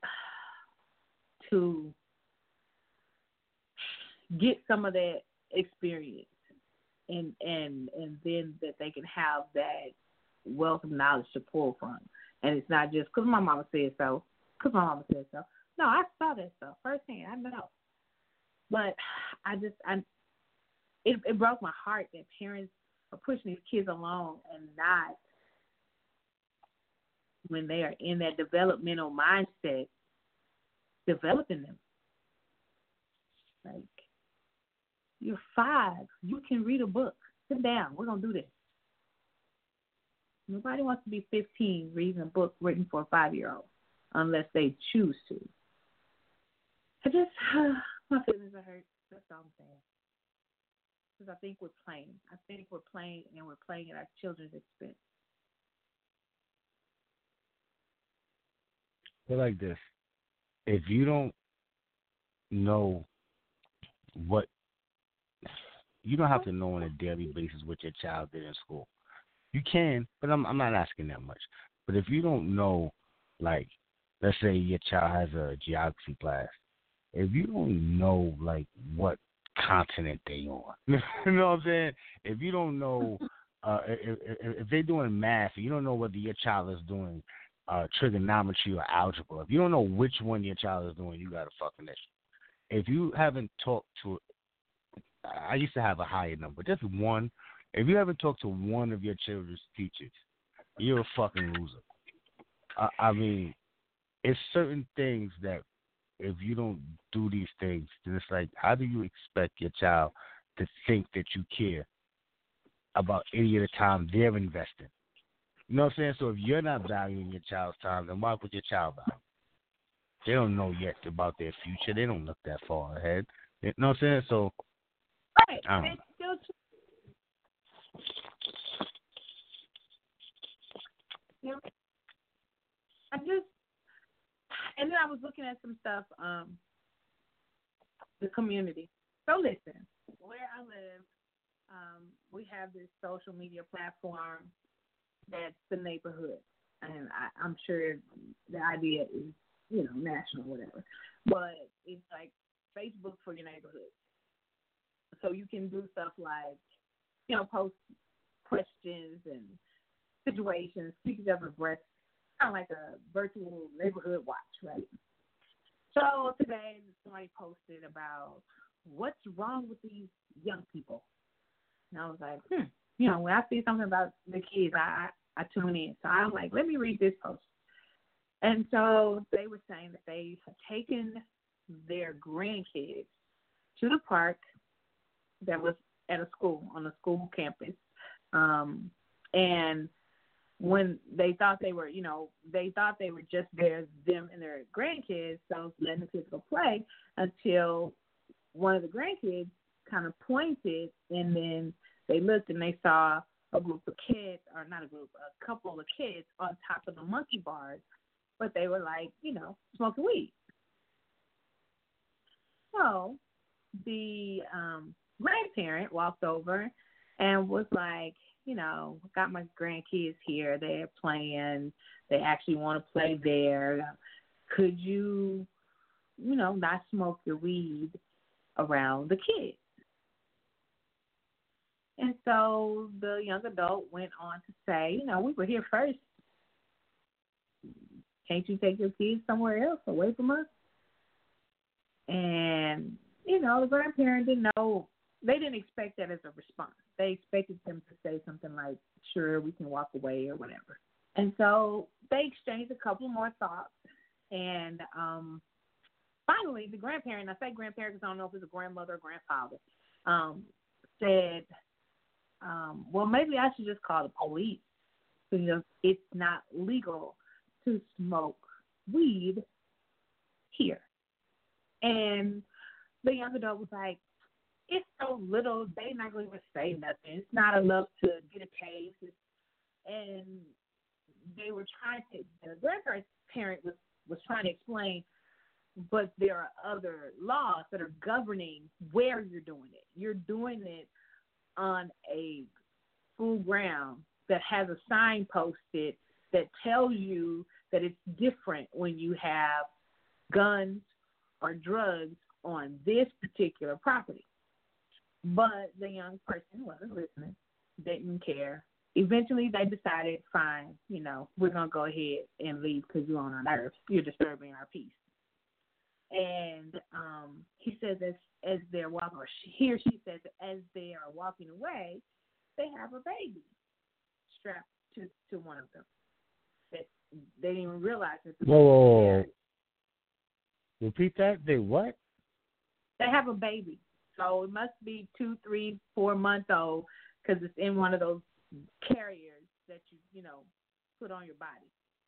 to get some of that experience and, and, and then that they can have that wealth of knowledge to pull from. And it's not just because my mama said so, because my mama said so. No, I saw that stuff firsthand. I know. But I just, I, it, it broke my heart that parents are pushing these kids along and not, when they are in that developmental mindset, developing them. Like, you're five. You can read a book. Sit down. We're going to do this. Nobody wants to be fifteen reading a book written for a five-year-old unless they choose to. I just, uh, my feelings are hurt. That's all I'm saying. Because I think we're playing. I think we're playing, and we're playing at our children's expense. But like this, if you don't know what, you don't have to know on a daily basis what your child did in school. You can, but I'm I'm not asking that much. But if you don't know, like, let's say your child has a geography class, if you don't know, like, what continent they on, you know what I'm saying? If you don't know, uh, if, if, if they're doing math, you don't know whether your child is doing uh, trigonometry or algebra. If you don't know which one your child is doing, you got a fucking issue. If you haven't talked to, I used to have a higher number, just one. If you haven't talked to one of your children's teachers, you're a fucking loser. I, I mean, it's certain things that if you don't do these things, then it's like, how do you expect your child to think that you care about any of the time they're investing? You know what I'm saying? So if you're not valuing your child's time, then why would your child value? They don't know yet about their future. They don't look that far ahead. You know what I'm saying? So, right. I don't know. It's still true. You know, I just, and then I was looking at some stuff, um, the community. So listen, where I live, um, we have this social media platform that's the neighborhood. And I, I'm sure the idea is, you know, national or whatever. But it's like Facebook for your neighborhood. So you can do stuff like, you know, post questions and situations, keep each other abreast, kind of like a virtual neighborhood watch, right? So today, somebody posted about what's wrong with these young people. And I was like, hmm, you know, when I see something about the kids, I, I, I tune in. So I'm like, let me read this post. And so they were saying that they have taken their grandkids to the park that was at a school, on a school campus. Um, and when they thought they were, you know, they thought they were just there, them and their grandkids, so letting the kids go play until one of the grandkids kind of pointed, and then they looked and they saw a group of kids, or not a group, a couple of kids on top of the monkey bars, but they were like, you know, smoking weed. So the um, grandparent walked over and was like, you know, got my grandkids here. They're playing. They actually want to play there. Could you, you know, not smoke your weed around the kids? And so the young adult went on to say, you know, we were here first. Can't you take your kids somewhere else away from us? And, you know, the grandparent didn't know. They didn't expect that as a response. They expected them to say something like, sure, we can walk away or whatever. And so they exchanged a couple more thoughts. And um, finally, the grandparent, I say grandparent because I don't know if it's a grandmother or grandfather, um, said, um, well, maybe I should just call the police because it's not legal to smoke weed here. And the young adult was like, it's so little, they're not going to say nothing. It's not enough to get a case. It's, and they were trying to. The grandparent parent was was trying to explain, but there are other laws that are governing where you're doing it. You're doing it on a school ground that has a sign posted that tells you that it's different when you have guns or drugs on this particular property. But the young person wasn't listening, didn't care. Eventually, they decided, fine, you know, we're going to go ahead and leave because you're on our nerves. You're disturbing our peace. And um, he says as, as they're walking, or she, he or she says as they are walking away, they have a baby strapped to, to one of them. That they didn't even realize it. Whoa, whoa, whoa. Repeat that? They what? They have a baby. So it must be two, three, four months old because it's in one of those carriers that you, you know, put on your body.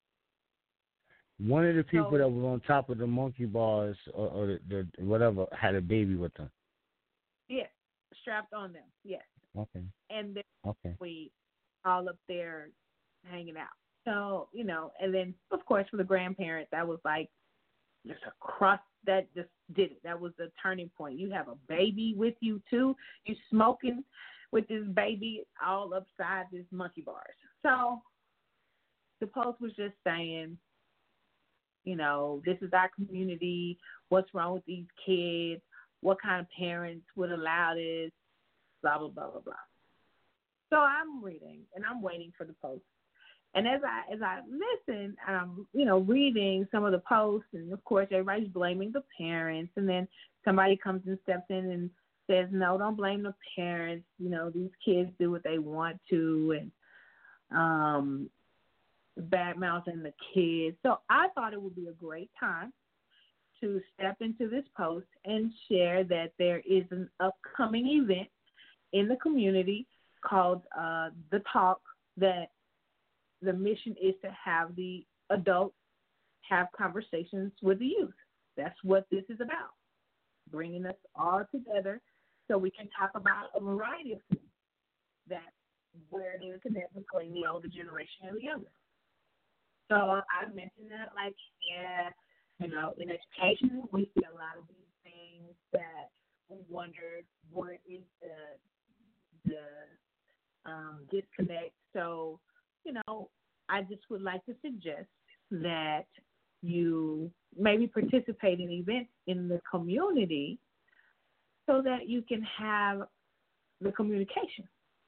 One of the people so, that was on top of the monkey bars or, or the, the whatever had a baby with them. Yes, strapped on them. Yes. Okay. And then okay. we all up there hanging out. So, you know, and then of course for the grandparents, that was like just a cross that just did it. That was the turning point. You have a baby with you too. You smoking with this baby all upside this monkey bars. So the post was just saying, you know, this is our community. What's wrong with these kids? What kind of parents would allow this? Blah, blah, blah, blah, blah. So I'm reading, and I'm waiting for the post. And as I as I listen, I'm, you know, reading some of the posts, and, of course, everybody's blaming the parents. And then somebody comes and steps in and says, no, don't blame the parents. You know, these kids do what they want to, and um, bad-mouthing the kids. So I thought it would be a great time to step into this post and share that there is an upcoming event in the community called uh, The Talk, that the mission is to have the adults have conversations with the youth. That's what this is about, bringing us all together so we can talk about a variety of things that where there's a connect between the older generation and the younger. So I mentioned that, like, yeah, you know, in education, we see a lot of these things that we wonder where is the, the um, disconnect. So, you know, I just would like to suggest that you maybe participate in events in the community so that you can have the communication.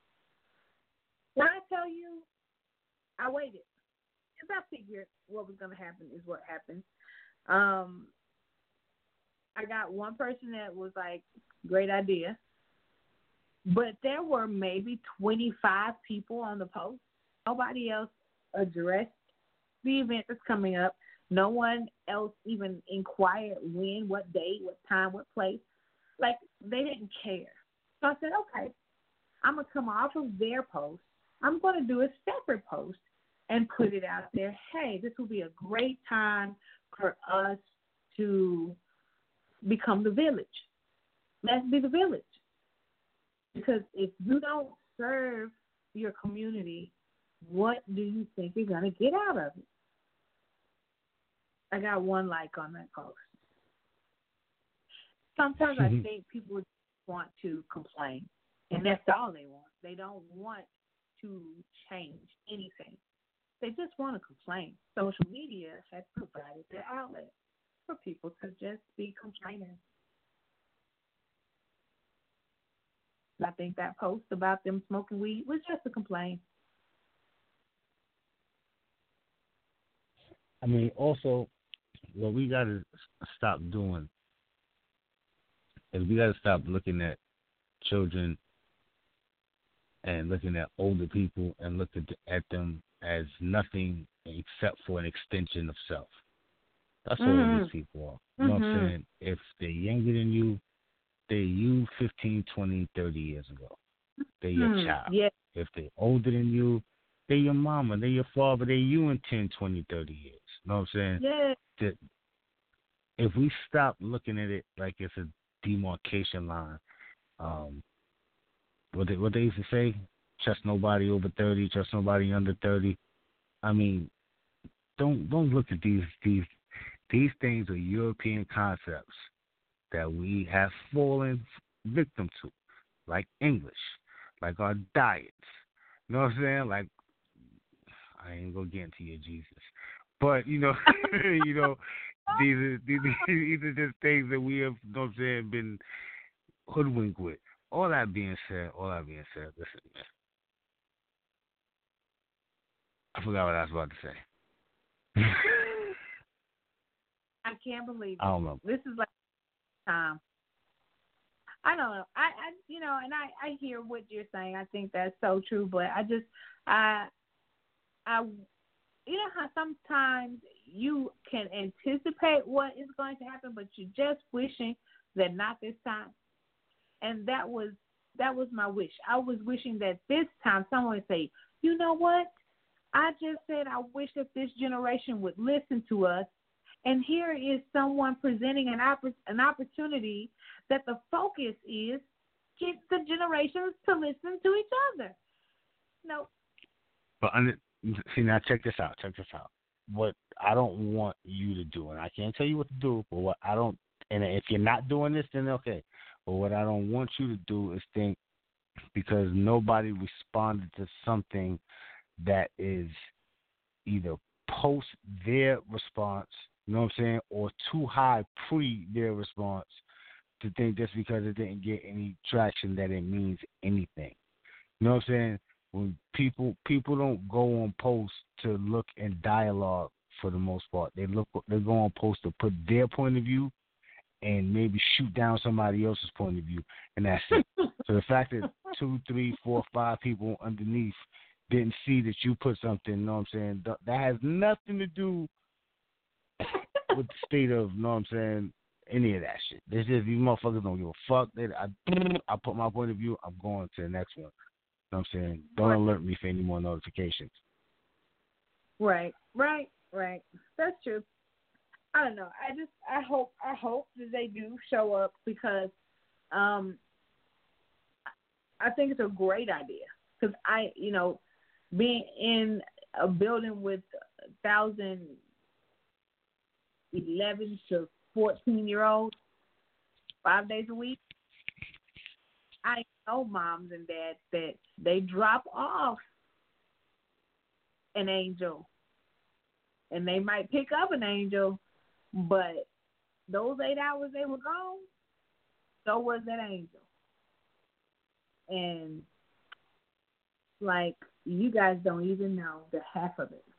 When I tell you, I waited. Because I figured what was going to happen is what happened. Um, I got one person that was like, great idea. But there were maybe twenty-five people on the post. Nobody else addressed the event that's coming up. No one else even inquired when, what date, what time, what place. Like, they didn't care. So I said, okay, I'm going to come off of their post. I'm going to do a separate post and put it out there. Hey, this will be a great time for us to become the village. Let's be the village. Because if you don't serve your community, what do you think you're going to get out of it? I got one like on that post. Sometimes I think people want to complain, and that's all they want. They don't want to change anything. They just want to complain. Social media has provided the outlet for people to just be complaining. I think that post about them smoking weed was just a complaint. I mean, also, what we got to stop doing is we got to stop looking at children and looking at older people and look at, at them as nothing except for an extension of self. That's mm-hmm. all these people are. You know mm-hmm. what I'm saying? If they're younger than you, they're you fifteen, twenty, thirty years ago. They're your mm-hmm. child. Yeah. If they're older than you, they're your mama, they're your father, they're you in ten, twenty, thirty years. You know what I'm saying? Yeah. That if we stop looking at it like it's a demarcation line, um, what they, what they used to say, trust nobody over thirty, trust nobody under thirty. I mean, don't don't look at these these these things are European concepts that we have fallen victim to, like English, like our diets. You know what I'm saying? Like, I ain't gonna get into your Jesus, but you know, you know, these are these, these are just things that we have, you know what I'm saying, been hoodwinked with. All that being said, all that being said, listen, man. I forgot what I was about to say. I can't believe it. I don't know. This is like time. I don't know. I, I you know, and I, I hear what you're saying. I think that's so true. But I just, I, I, you know how sometimes you can anticipate what is going to happen, but you're just wishing that not this time. And that was that was my wish. I was wishing that this time someone would say, you know what? I just said I wish that this generation would listen to us. And here is someone presenting an, opp- an opportunity that the focus is get the generations to listen to each other. No. But under, see, now check this out. Check this out. What I don't want you to do, and I can't tell you what to do, but what I don't, and if you're not doing this, then okay. But what I don't want you to do is think because nobody responded to something that is either post their response, you know what I'm saying, or too high pre their response to think just because it didn't get any traction that it means anything. You know what I'm saying? When people people don't go on posts to look and dialogue for the most part. They look they go on posts to put their point of view and maybe shoot down somebody else's point of view, and that's it. So the fact that two, three, four, five people underneath didn't see that you put something, you know what I'm saying, that, that has nothing to do with the state of, you know what I'm saying, any of that shit. This is, these motherfuckers don't give a fuck. They, I, I put my point of view, I'm going to the next one. You know what I'm saying? Don't right. alert me for any more notifications. Right, right, right. That's true. I don't know. I just, I hope, I hope that they do show up because um, I think it's a great idea. Because I, you know, being in a building with a thousand eleven to fourteen year olds five days a week, I know moms and dads that they drop off an angel and they might pick up an angel, but those eight hours they were gone, so was that angel. And like, you guys don't even know the half of it.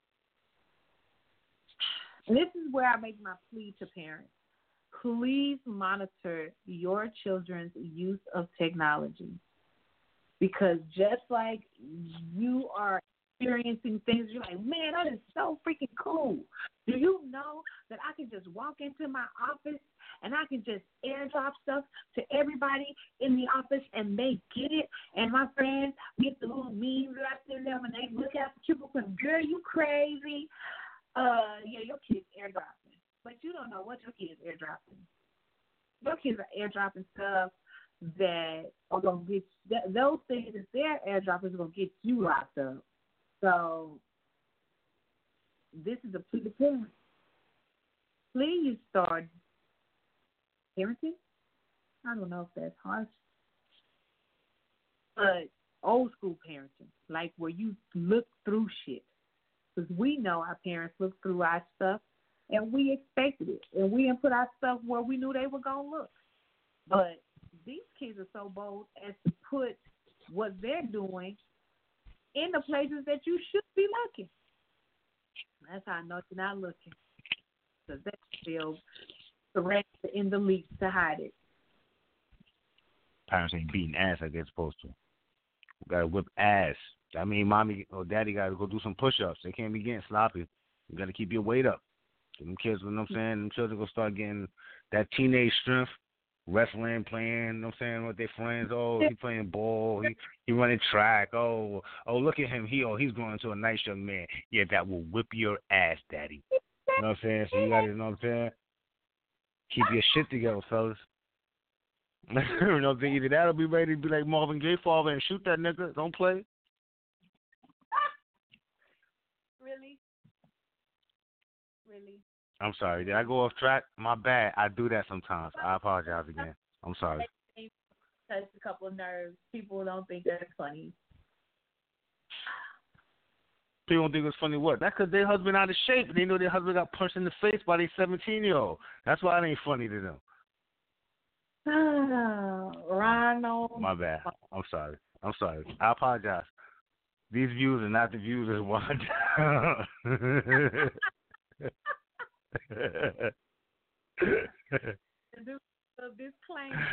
And this is where I make my plea to parents. Please monitor your children's use of technology. Because just like you are experiencing things, you're like, man, that is so freaking cool. Do you know that I can just walk into my office and I can just airdrop stuff to everybody in the office and they get it? And my friends get the little memes that I send them and they look at the cubicle and, girl, you crazy. Uh, yeah, your kid's airdropping. But you don't know what your kid's airdropping. Your kids are airdropping stuff that are going to get, that, those things that they're airdropping are going to get you locked up. So this is a plea to parents. Please start parenting. I don't know if that's harsh, but old school parenting, like where you look through shit. Because we know our parents looked through our stuff, and we expected it, and we didn't put our stuff where we knew they were going to look. But these kids are so bold as to put what they're doing in the places that you should be looking. That's how I know you're not looking. Because they feel correct in the least to hide it. Parents ain't beating ass like they're supposed to. We got to whip ass. I mean, mommy or daddy got to go do some push-ups. They can't be getting sloppy. You got to keep your weight up. Them kids, you know what I'm saying, them children going to start getting that teenage strength, wrestling, playing, you know what I'm saying, with their friends. Oh, he playing ball. He he running track. Oh, oh, look at him. He, oh, he's growing into a nice young man. Yeah, that will whip your ass, daddy. You know what I'm saying? So you got to, you know what I'm saying, keep your shit together, fellas. You know, they either that'll be ready to be like Marvin Gaye father and shoot that nigga. Don't play. Really? Really? I'm sorry. Did I go off track? My bad. I do that sometimes. I apologize again. I'm sorry. Touch a couple of nerves. People don't think that's funny. People don't think it's funny. What? That's because their husband out of shape. And they know their husband got punched in the face by their seventeen-year-old. That's why it ain't funny to them. Oh, Ronald. My bad. I'm sorry. I'm sorry. I apologize. These views are not the views of one. Disclaimer.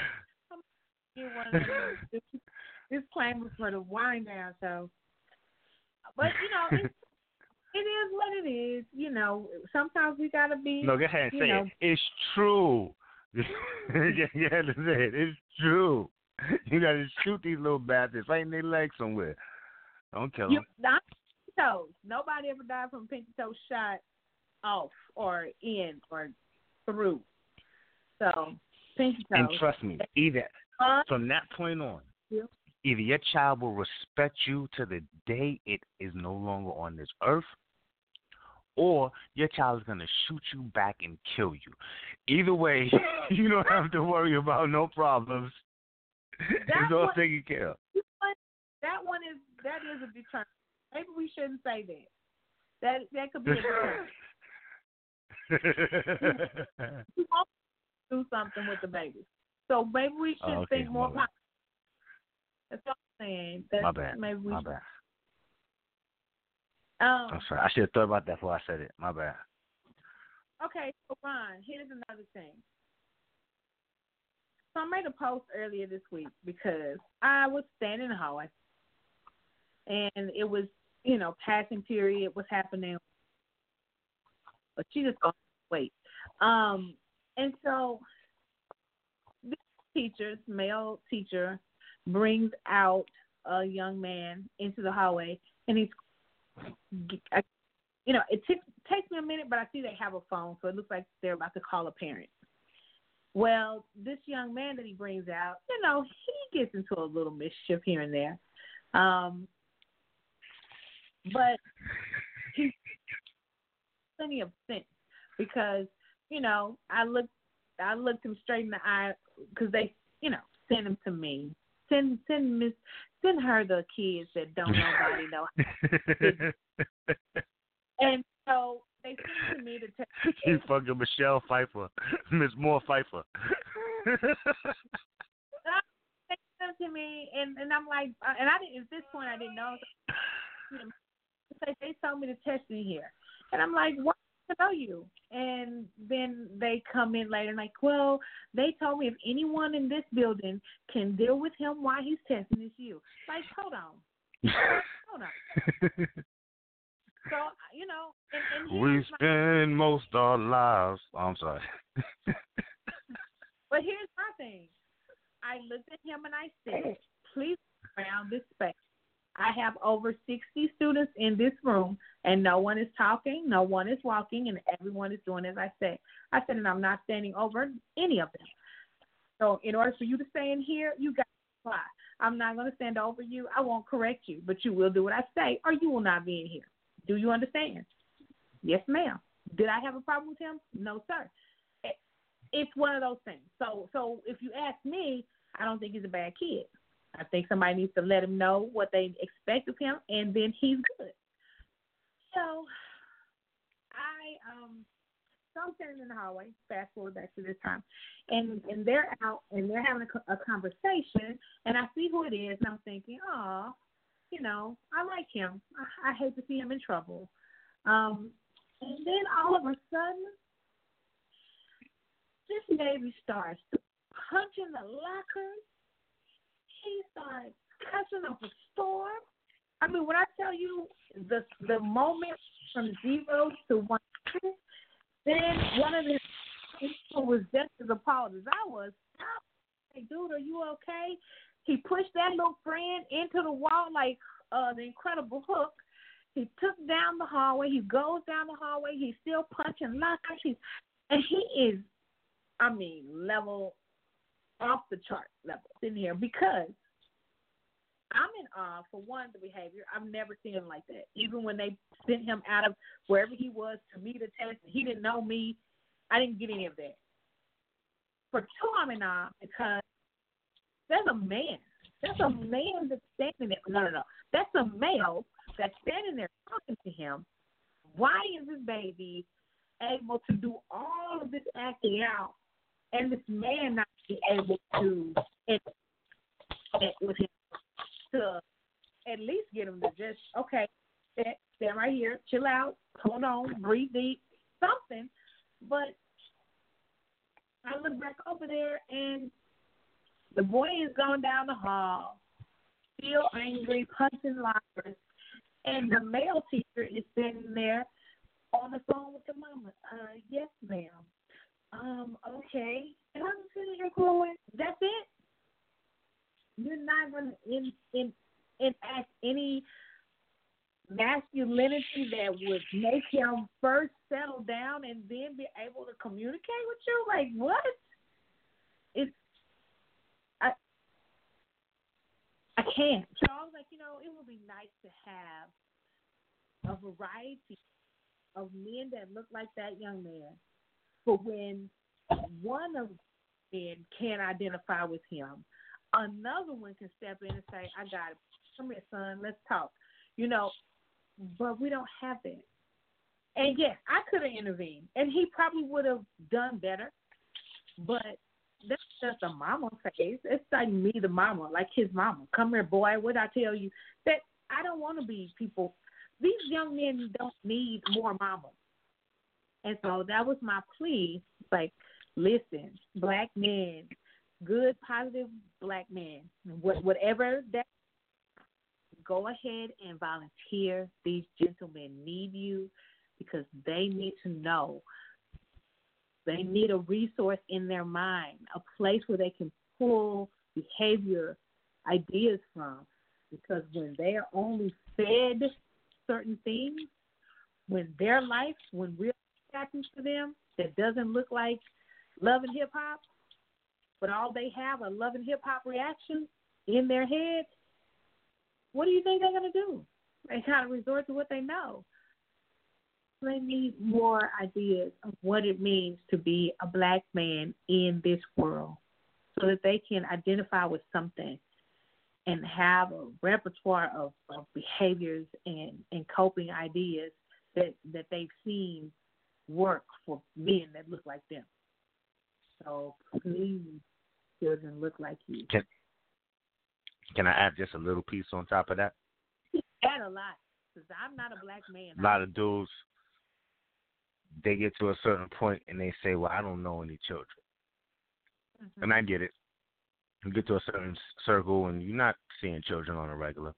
Disclaimer for the wind down show. But you know, it's, it is what it is. You know, sometimes we gotta be. No, go ahead and say know, it. It's true. yeah, yeah, that's it. It's true. You gotta shoot these little bastards right in their legs somewhere. Don't kill them. Not pinky toes. Nobody ever died from pinky toe shot off or in or through. So pinky toe. And trust me, either uh, from that point on, yeah. either your child will respect you to the day it is no longer on this earth, or your child is going to shoot you back and kill you. Either way, you don't have to worry about no problems. That it's all one, taken care of. That one is that is a deterrent. Maybe we shouldn't say that. That that could be a deterrent. You want to do something with the baby, so maybe we should oh, okay. think more. My That's what I'm saying. That's, My bad. Maybe we My should. bad. Um, I'm sorry. I should have thought about that before I said it. My bad. Okay, so Ron, here's another thing. So I made a post earlier this week because I was standing in the hallway, and it was, you know, passing period was happening, but she just going to wait. Um, and so this teacher, male teacher, brings out a young man into the hallway, and he's, you know, it t- takes me a minute, but I see they have a phone, so it looks like they're about to call a parent. Well, this young man that he brings out, you know, he gets into a little mischief here and there. Um, but he's plenty of sense because, you know, I looked, I looked him straight in the eye because they, you know, send him to me. Send, send Miss, send her the kids that don't nobody know. And so they sent to me to tell. You fucking Michelle Pfeiffer, Miss Moore Pfeiffer. They sent to me, and, and I'm like, and I didn't. At this point, I didn't know. They, they told me to test me here, and I'm like, what? To know you. And then they come in later and like, well, they told me if anyone in this building can deal with him while he's testing, it's you. Like, hold on. Hold on. So, you know, and, and we spend my, most our lives. Oh, I'm sorry. But here's my thing. I looked at him and I said, please around this space. I have over sixty students in this room, and no one is talking, no one is walking, and everyone is doing as I say. I said, and I'm not standing over any of them. So in order for you to stay in here, you got to fly. I'm not going to stand over you. I won't correct you, but you will do what I say, or you will not be in here. Do you understand? Yes, ma'am. Did I have a problem with him? No, sir. It's one of those things. So, so if you ask me, I don't think he's a bad kid. I think somebody needs to let him know what they expect of him, and then he's good. So, I um, so I'm standing in the hallway. Fast forward back to this time, and and they're out and they're having a, a conversation, and I see who it is, and I'm thinking, oh, you know, I like him. I, I hate to see him in trouble. Um, and then all of a sudden, this baby starts punching the lockers. He started cussing up a storm. I mean, when I tell you the the moment from zero to one, then one of his people was just as appalled as I was. Stop. Hey, dude, are you okay? He pushed that little friend into the wall like uh, the Incredible Hulk. He took down the hallway. He goes down the hallway. He's still punching lockers. He's, and he is, I mean, level off the chart level in here because I'm in awe for one the behavior. I've never seen him like that. Even when they sent him out of wherever he was to me to test, he didn't know me. I didn't get any of that. For two, I'm in awe because there's a man. There's a man that's standing there. No, no, no. That's a male that's standing there talking to him. Why is this baby able to do all of this acting out and this man not be able to interact with him to at least get him to just, okay, stand, stand right here, chill out, hold on, breathe deep, something. But I look back over there and the boy is going down the hall, still angry, punching lockers, and the male teacher is sitting there on the phone with the mama. Uh, yes, ma'am. Um, okay. And I'm sitting here going, that's it? You're not going to in, in, enact any masculinity that would make him first settle down and then be able to communicate with you? Like, what? It's, I, I can't. So I was like, you know, it would be nice to have a variety of men that look like that young man. But when one of them can't identify with him, another one can step in and say, I got it. Come here, son. Let's talk. You know, but we don't have that. And yes, I could have intervened, and he probably would have done better. But that's just a mama face. It's like me, the mama, like his mama. Come here, boy. What I tell you? That I don't want to be people. These young men don't need more mama. And so that was my plea. Like, listen, black men, good, positive black men, whatever that, go ahead and volunteer. These gentlemen need you because they need to know. They need a resource in their mind, a place where they can pull behavior ideas from. Because when they are only fed certain things, when their life, when real happens to them, that doesn't look like love and hip hop, but all they have are love and hip hop reactions in their head, what do you think they're going to do? They kind of resort to what they know. They need more ideas of what it means to be a black man in this world so that they can identify with something and have a repertoire of, of behaviors and, and coping ideas that, that they've seen work for men that look like them. So please, children, look like you. Can, can I add just a little piece on top of that? Add a lot, because I'm not a black man. A lot of dudes, they get to a certain point and they say, well, I don't know any children. Mm-hmm. And I get it. You get to a certain circle and you're not seeing children on a regular.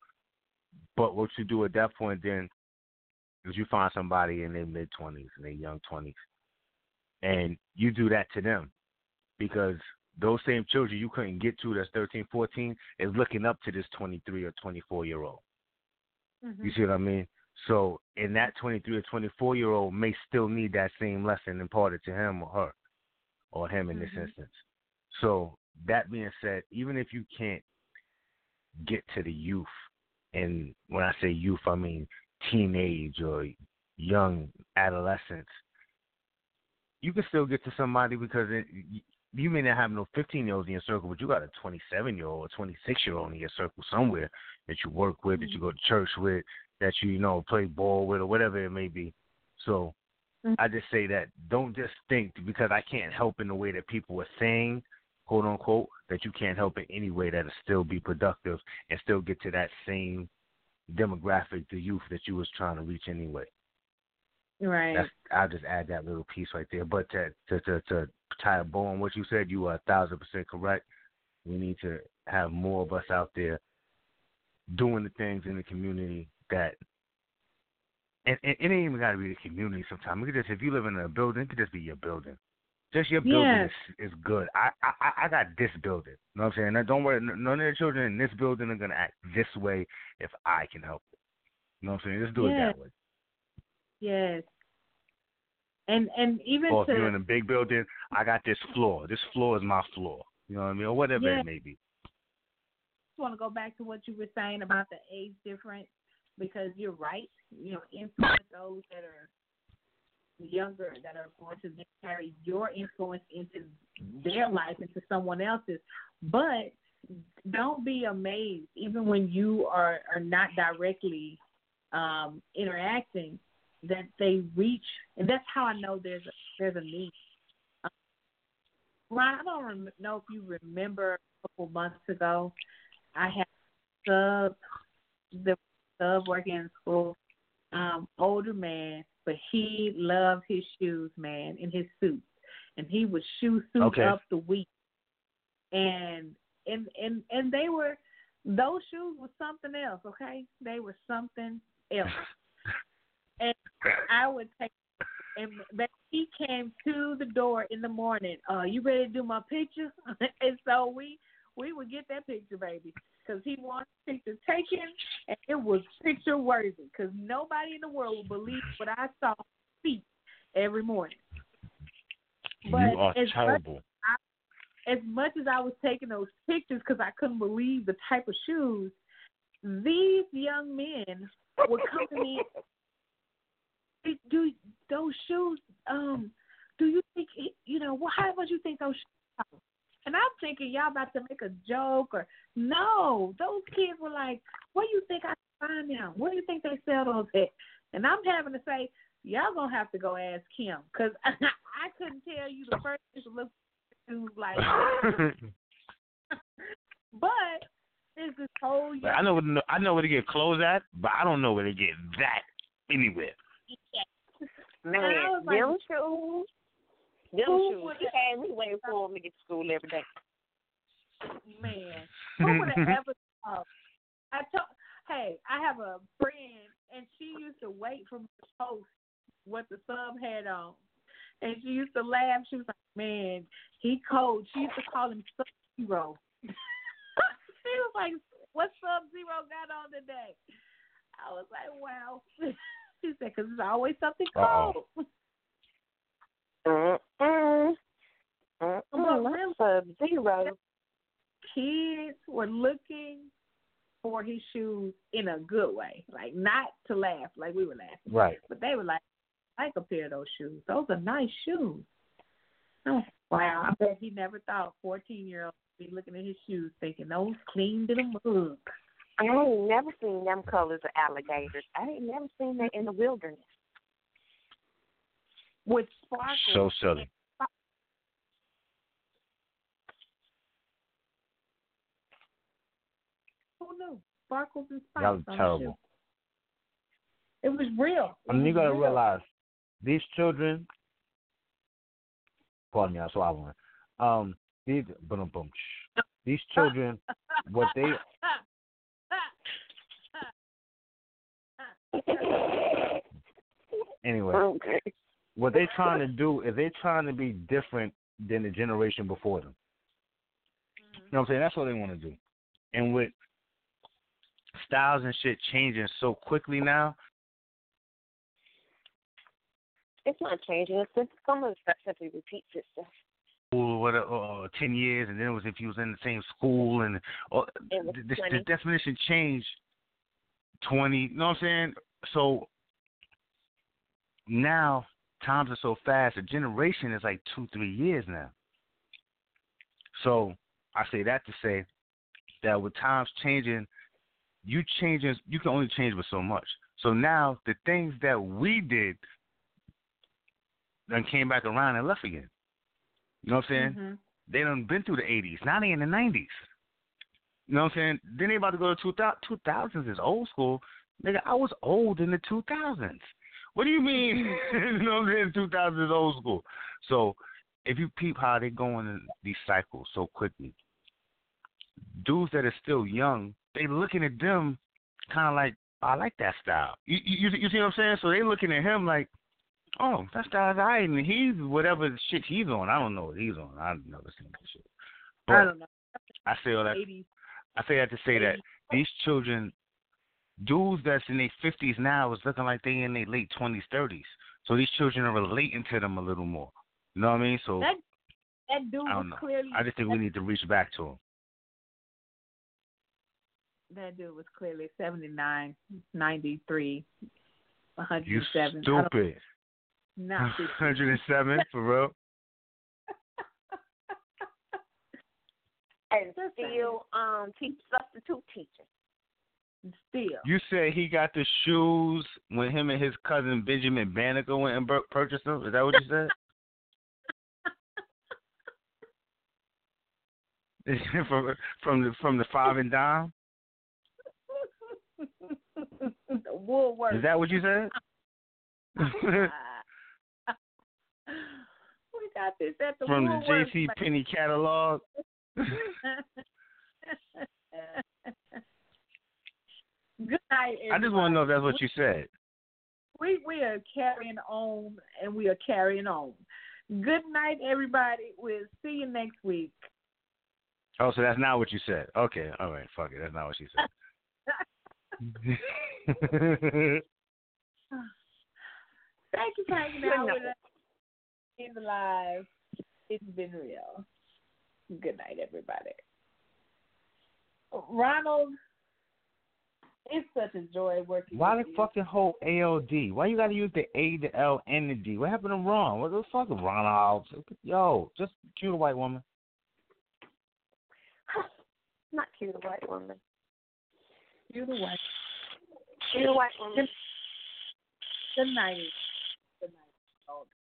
But what you do at that point then is you find somebody in their mid-twenties, in their young twenties, and you do that to them because those same children you couldn't get to that's thirteen, fourteen is looking up to this twenty-three or twenty-four-year-old. Mm-hmm. You see what I mean? So, and that twenty-three or twenty-four-year-old may still need that same lesson imparted to him or her or him in mm-hmm. this instance. So, that being said, even if you can't get to the youth, and when I say youth, I mean teenage or young adolescents, you can still get to somebody because it, you may not have no fifteen-year-olds in your circle, but you got a twenty-seven-year-old or twenty-six-year-old in your circle somewhere that you work with, mm-hmm. that you go to church with, that you, you know, play ball with or whatever it may be. So mm-hmm. I just say that don't just think because I can't help in the way that people are saying, quote unquote, that you can't help in any way that'll still be productive and still get to that same demographic, the youth that you was trying to reach anyway. Right. That's, I'll just add that little piece right there. But to, to, to, to tie a bow on what you said, you are a thousand percent correct. We need to have more of us out there doing the things in the community that, and, and it ain't even got to be the community sometimes. It could just, if you live in a building, it could just be your building. Just your building yes. is, is good. I, I I got this building. You know what I'm saying? Now, don't worry. None of the children in this building are going to act this way if I can help it. You know what I'm saying? Just do yes. it that way. Yes. And and even or to, if you're in a big building, I got this floor. This floor is my floor. You know what I mean? Or whatever yeah. it may be. I want to go back to what you were saying about the age difference because you're right. You know, influence those that are younger that are going to carry your influence into their life, into someone else's. But don't be amazed, even when you are, are not directly um, interacting, that they reach, and that's how I know there's a, there's a need. Um, Ryan, I don't rem- know if you remember a couple months ago, I had a sub, the sub working in school, um, older man, but he loved his shoes, man, and his suits, and he would shoe suit okay. up the week, and and and and they were those shoes were something else, okay? They were something else. And I would take, and but he came to the door in the morning. Uh, you ready to do my picture? And so we we would get that picture, baby, because he wanted the picture taken, and it was picture worthy. Because nobody in the world would believe what I saw feet every morning. But you are as terrible. Much I, as much as I was taking those pictures because I couldn't believe the type of shoes, these young men would come to me. Do those shoes? Um, do you think you know? Well, how much you think those shoes are? And I'm thinking y'all about to make a joke or no? Those kids were like, "Where do you think I can find them? Where do you think they sell those at?" And I'm having to say, y'all gonna have to go ask Kim because I, I couldn't tell you the first thing to look shoes like. But there's this whole. I know where I know where to get clothes at, but I don't know where to get that anywhere. Man, them like, shoes, them shoes. He had me waiting for him to get to school every day. Man, who would have ever thought? I told, hey, I have a friend, and she used to wait for me to post what the sub had on, and she used to laugh. She was like, "Man, he cold." She used to call him Sub Zero. She was like, "What Sub Zero got on today?" I was like, "Wow." She said, "Because there's always something cold." Mm-mm. Mm-mm. But really, Sub-Zero. Kids were looking for his shoes in a good way, like not to laugh, like we were laughing, right? But they were like, "I like a pair of those shoes. Those are nice shoes." Oh, wow! I bet he never thought fourteen-year-olds would be looking at his shoes, thinking those clean to the mug. I ain't never seen them colors of alligators. I ain't never seen that in the wilderness. With sparkles. So silly. Who knew? Sparkles and That sparkles. was terrible. It was real. It I mean, you gotta real. realize these children. Pardon me, I saw one. Um, these, boom, boom, these children, what they. Anyway, okay. What they trying to do is they trying to be different than the generation before them. Mm-hmm. You know what I'm saying? That's what they want to do. And with styles and shit changing so quickly now. It's not changing. It's just some of the stuff simply repeats itself. What, uh, ten years, and then it was if you was in the same school, and uh, the, the, the definition changed twenty. You know what I'm saying? So now times are so fast. A generation is like two, three years now. So I say that to say that with times changing, you changing. You can only change with so much. So now the things that we did then came back around and left again. You know what I'm saying? Mm-hmm. They done been through the eighties. Now they in the nineties. You know what I'm saying? Then they about to go to two thousands is old school. Nigga, I was old in the two thousands. What do you mean? You know what I'm saying? two thousands is old school. So if you peep how they go in these cycles so quickly, dudes that are still young, they looking at them kind of like, I like that style. You, you, you see what I'm saying? So they looking at him like, oh, that style's all right, and he's whatever shit he's on. I don't know what he's on. I've never seen that shit. But I don't know. I say all that. eighties. I say that to say that these children, dudes that's in their fifties now, is looking like they in their late twenties, thirties. So these children are relating to them a little more. You know what I mean? So that, that dude I was don't know. clearly. I just think we need to reach back to him. That dude was clearly seventy-nine, ninety-three, one hundred You seven. stupid. Not one hundred seven, for real? And still um, teach substitute teaching. Still. You said he got the shoes when him and his cousin Benjamin Banneker went and bur- purchased them? Is that what you said? from from the from the five and dime? Woolworth. Is that what you said? We got this at the From Woolworth. the J C Penney catalog? Good night, everybody. I just want to know if that's what you said. We we are carrying on, and we are carrying on. Good night, everybody. We'll see you next week. Oh, so that's not what you said. Okay, all right, fuck it. That's not what she said. Thank you for hanging out with us in the live. It's been real. Good night, everybody. Ronald, it's such a joy working Why with the you. fucking whole A L D? Why you got to use the A, the L, and the D? What happened to Ron? What the fuck, Ronald? Yo, just cute a white woman. Not cute, a white woman. Cute a white. Cute, a white woman. Good night. Good night.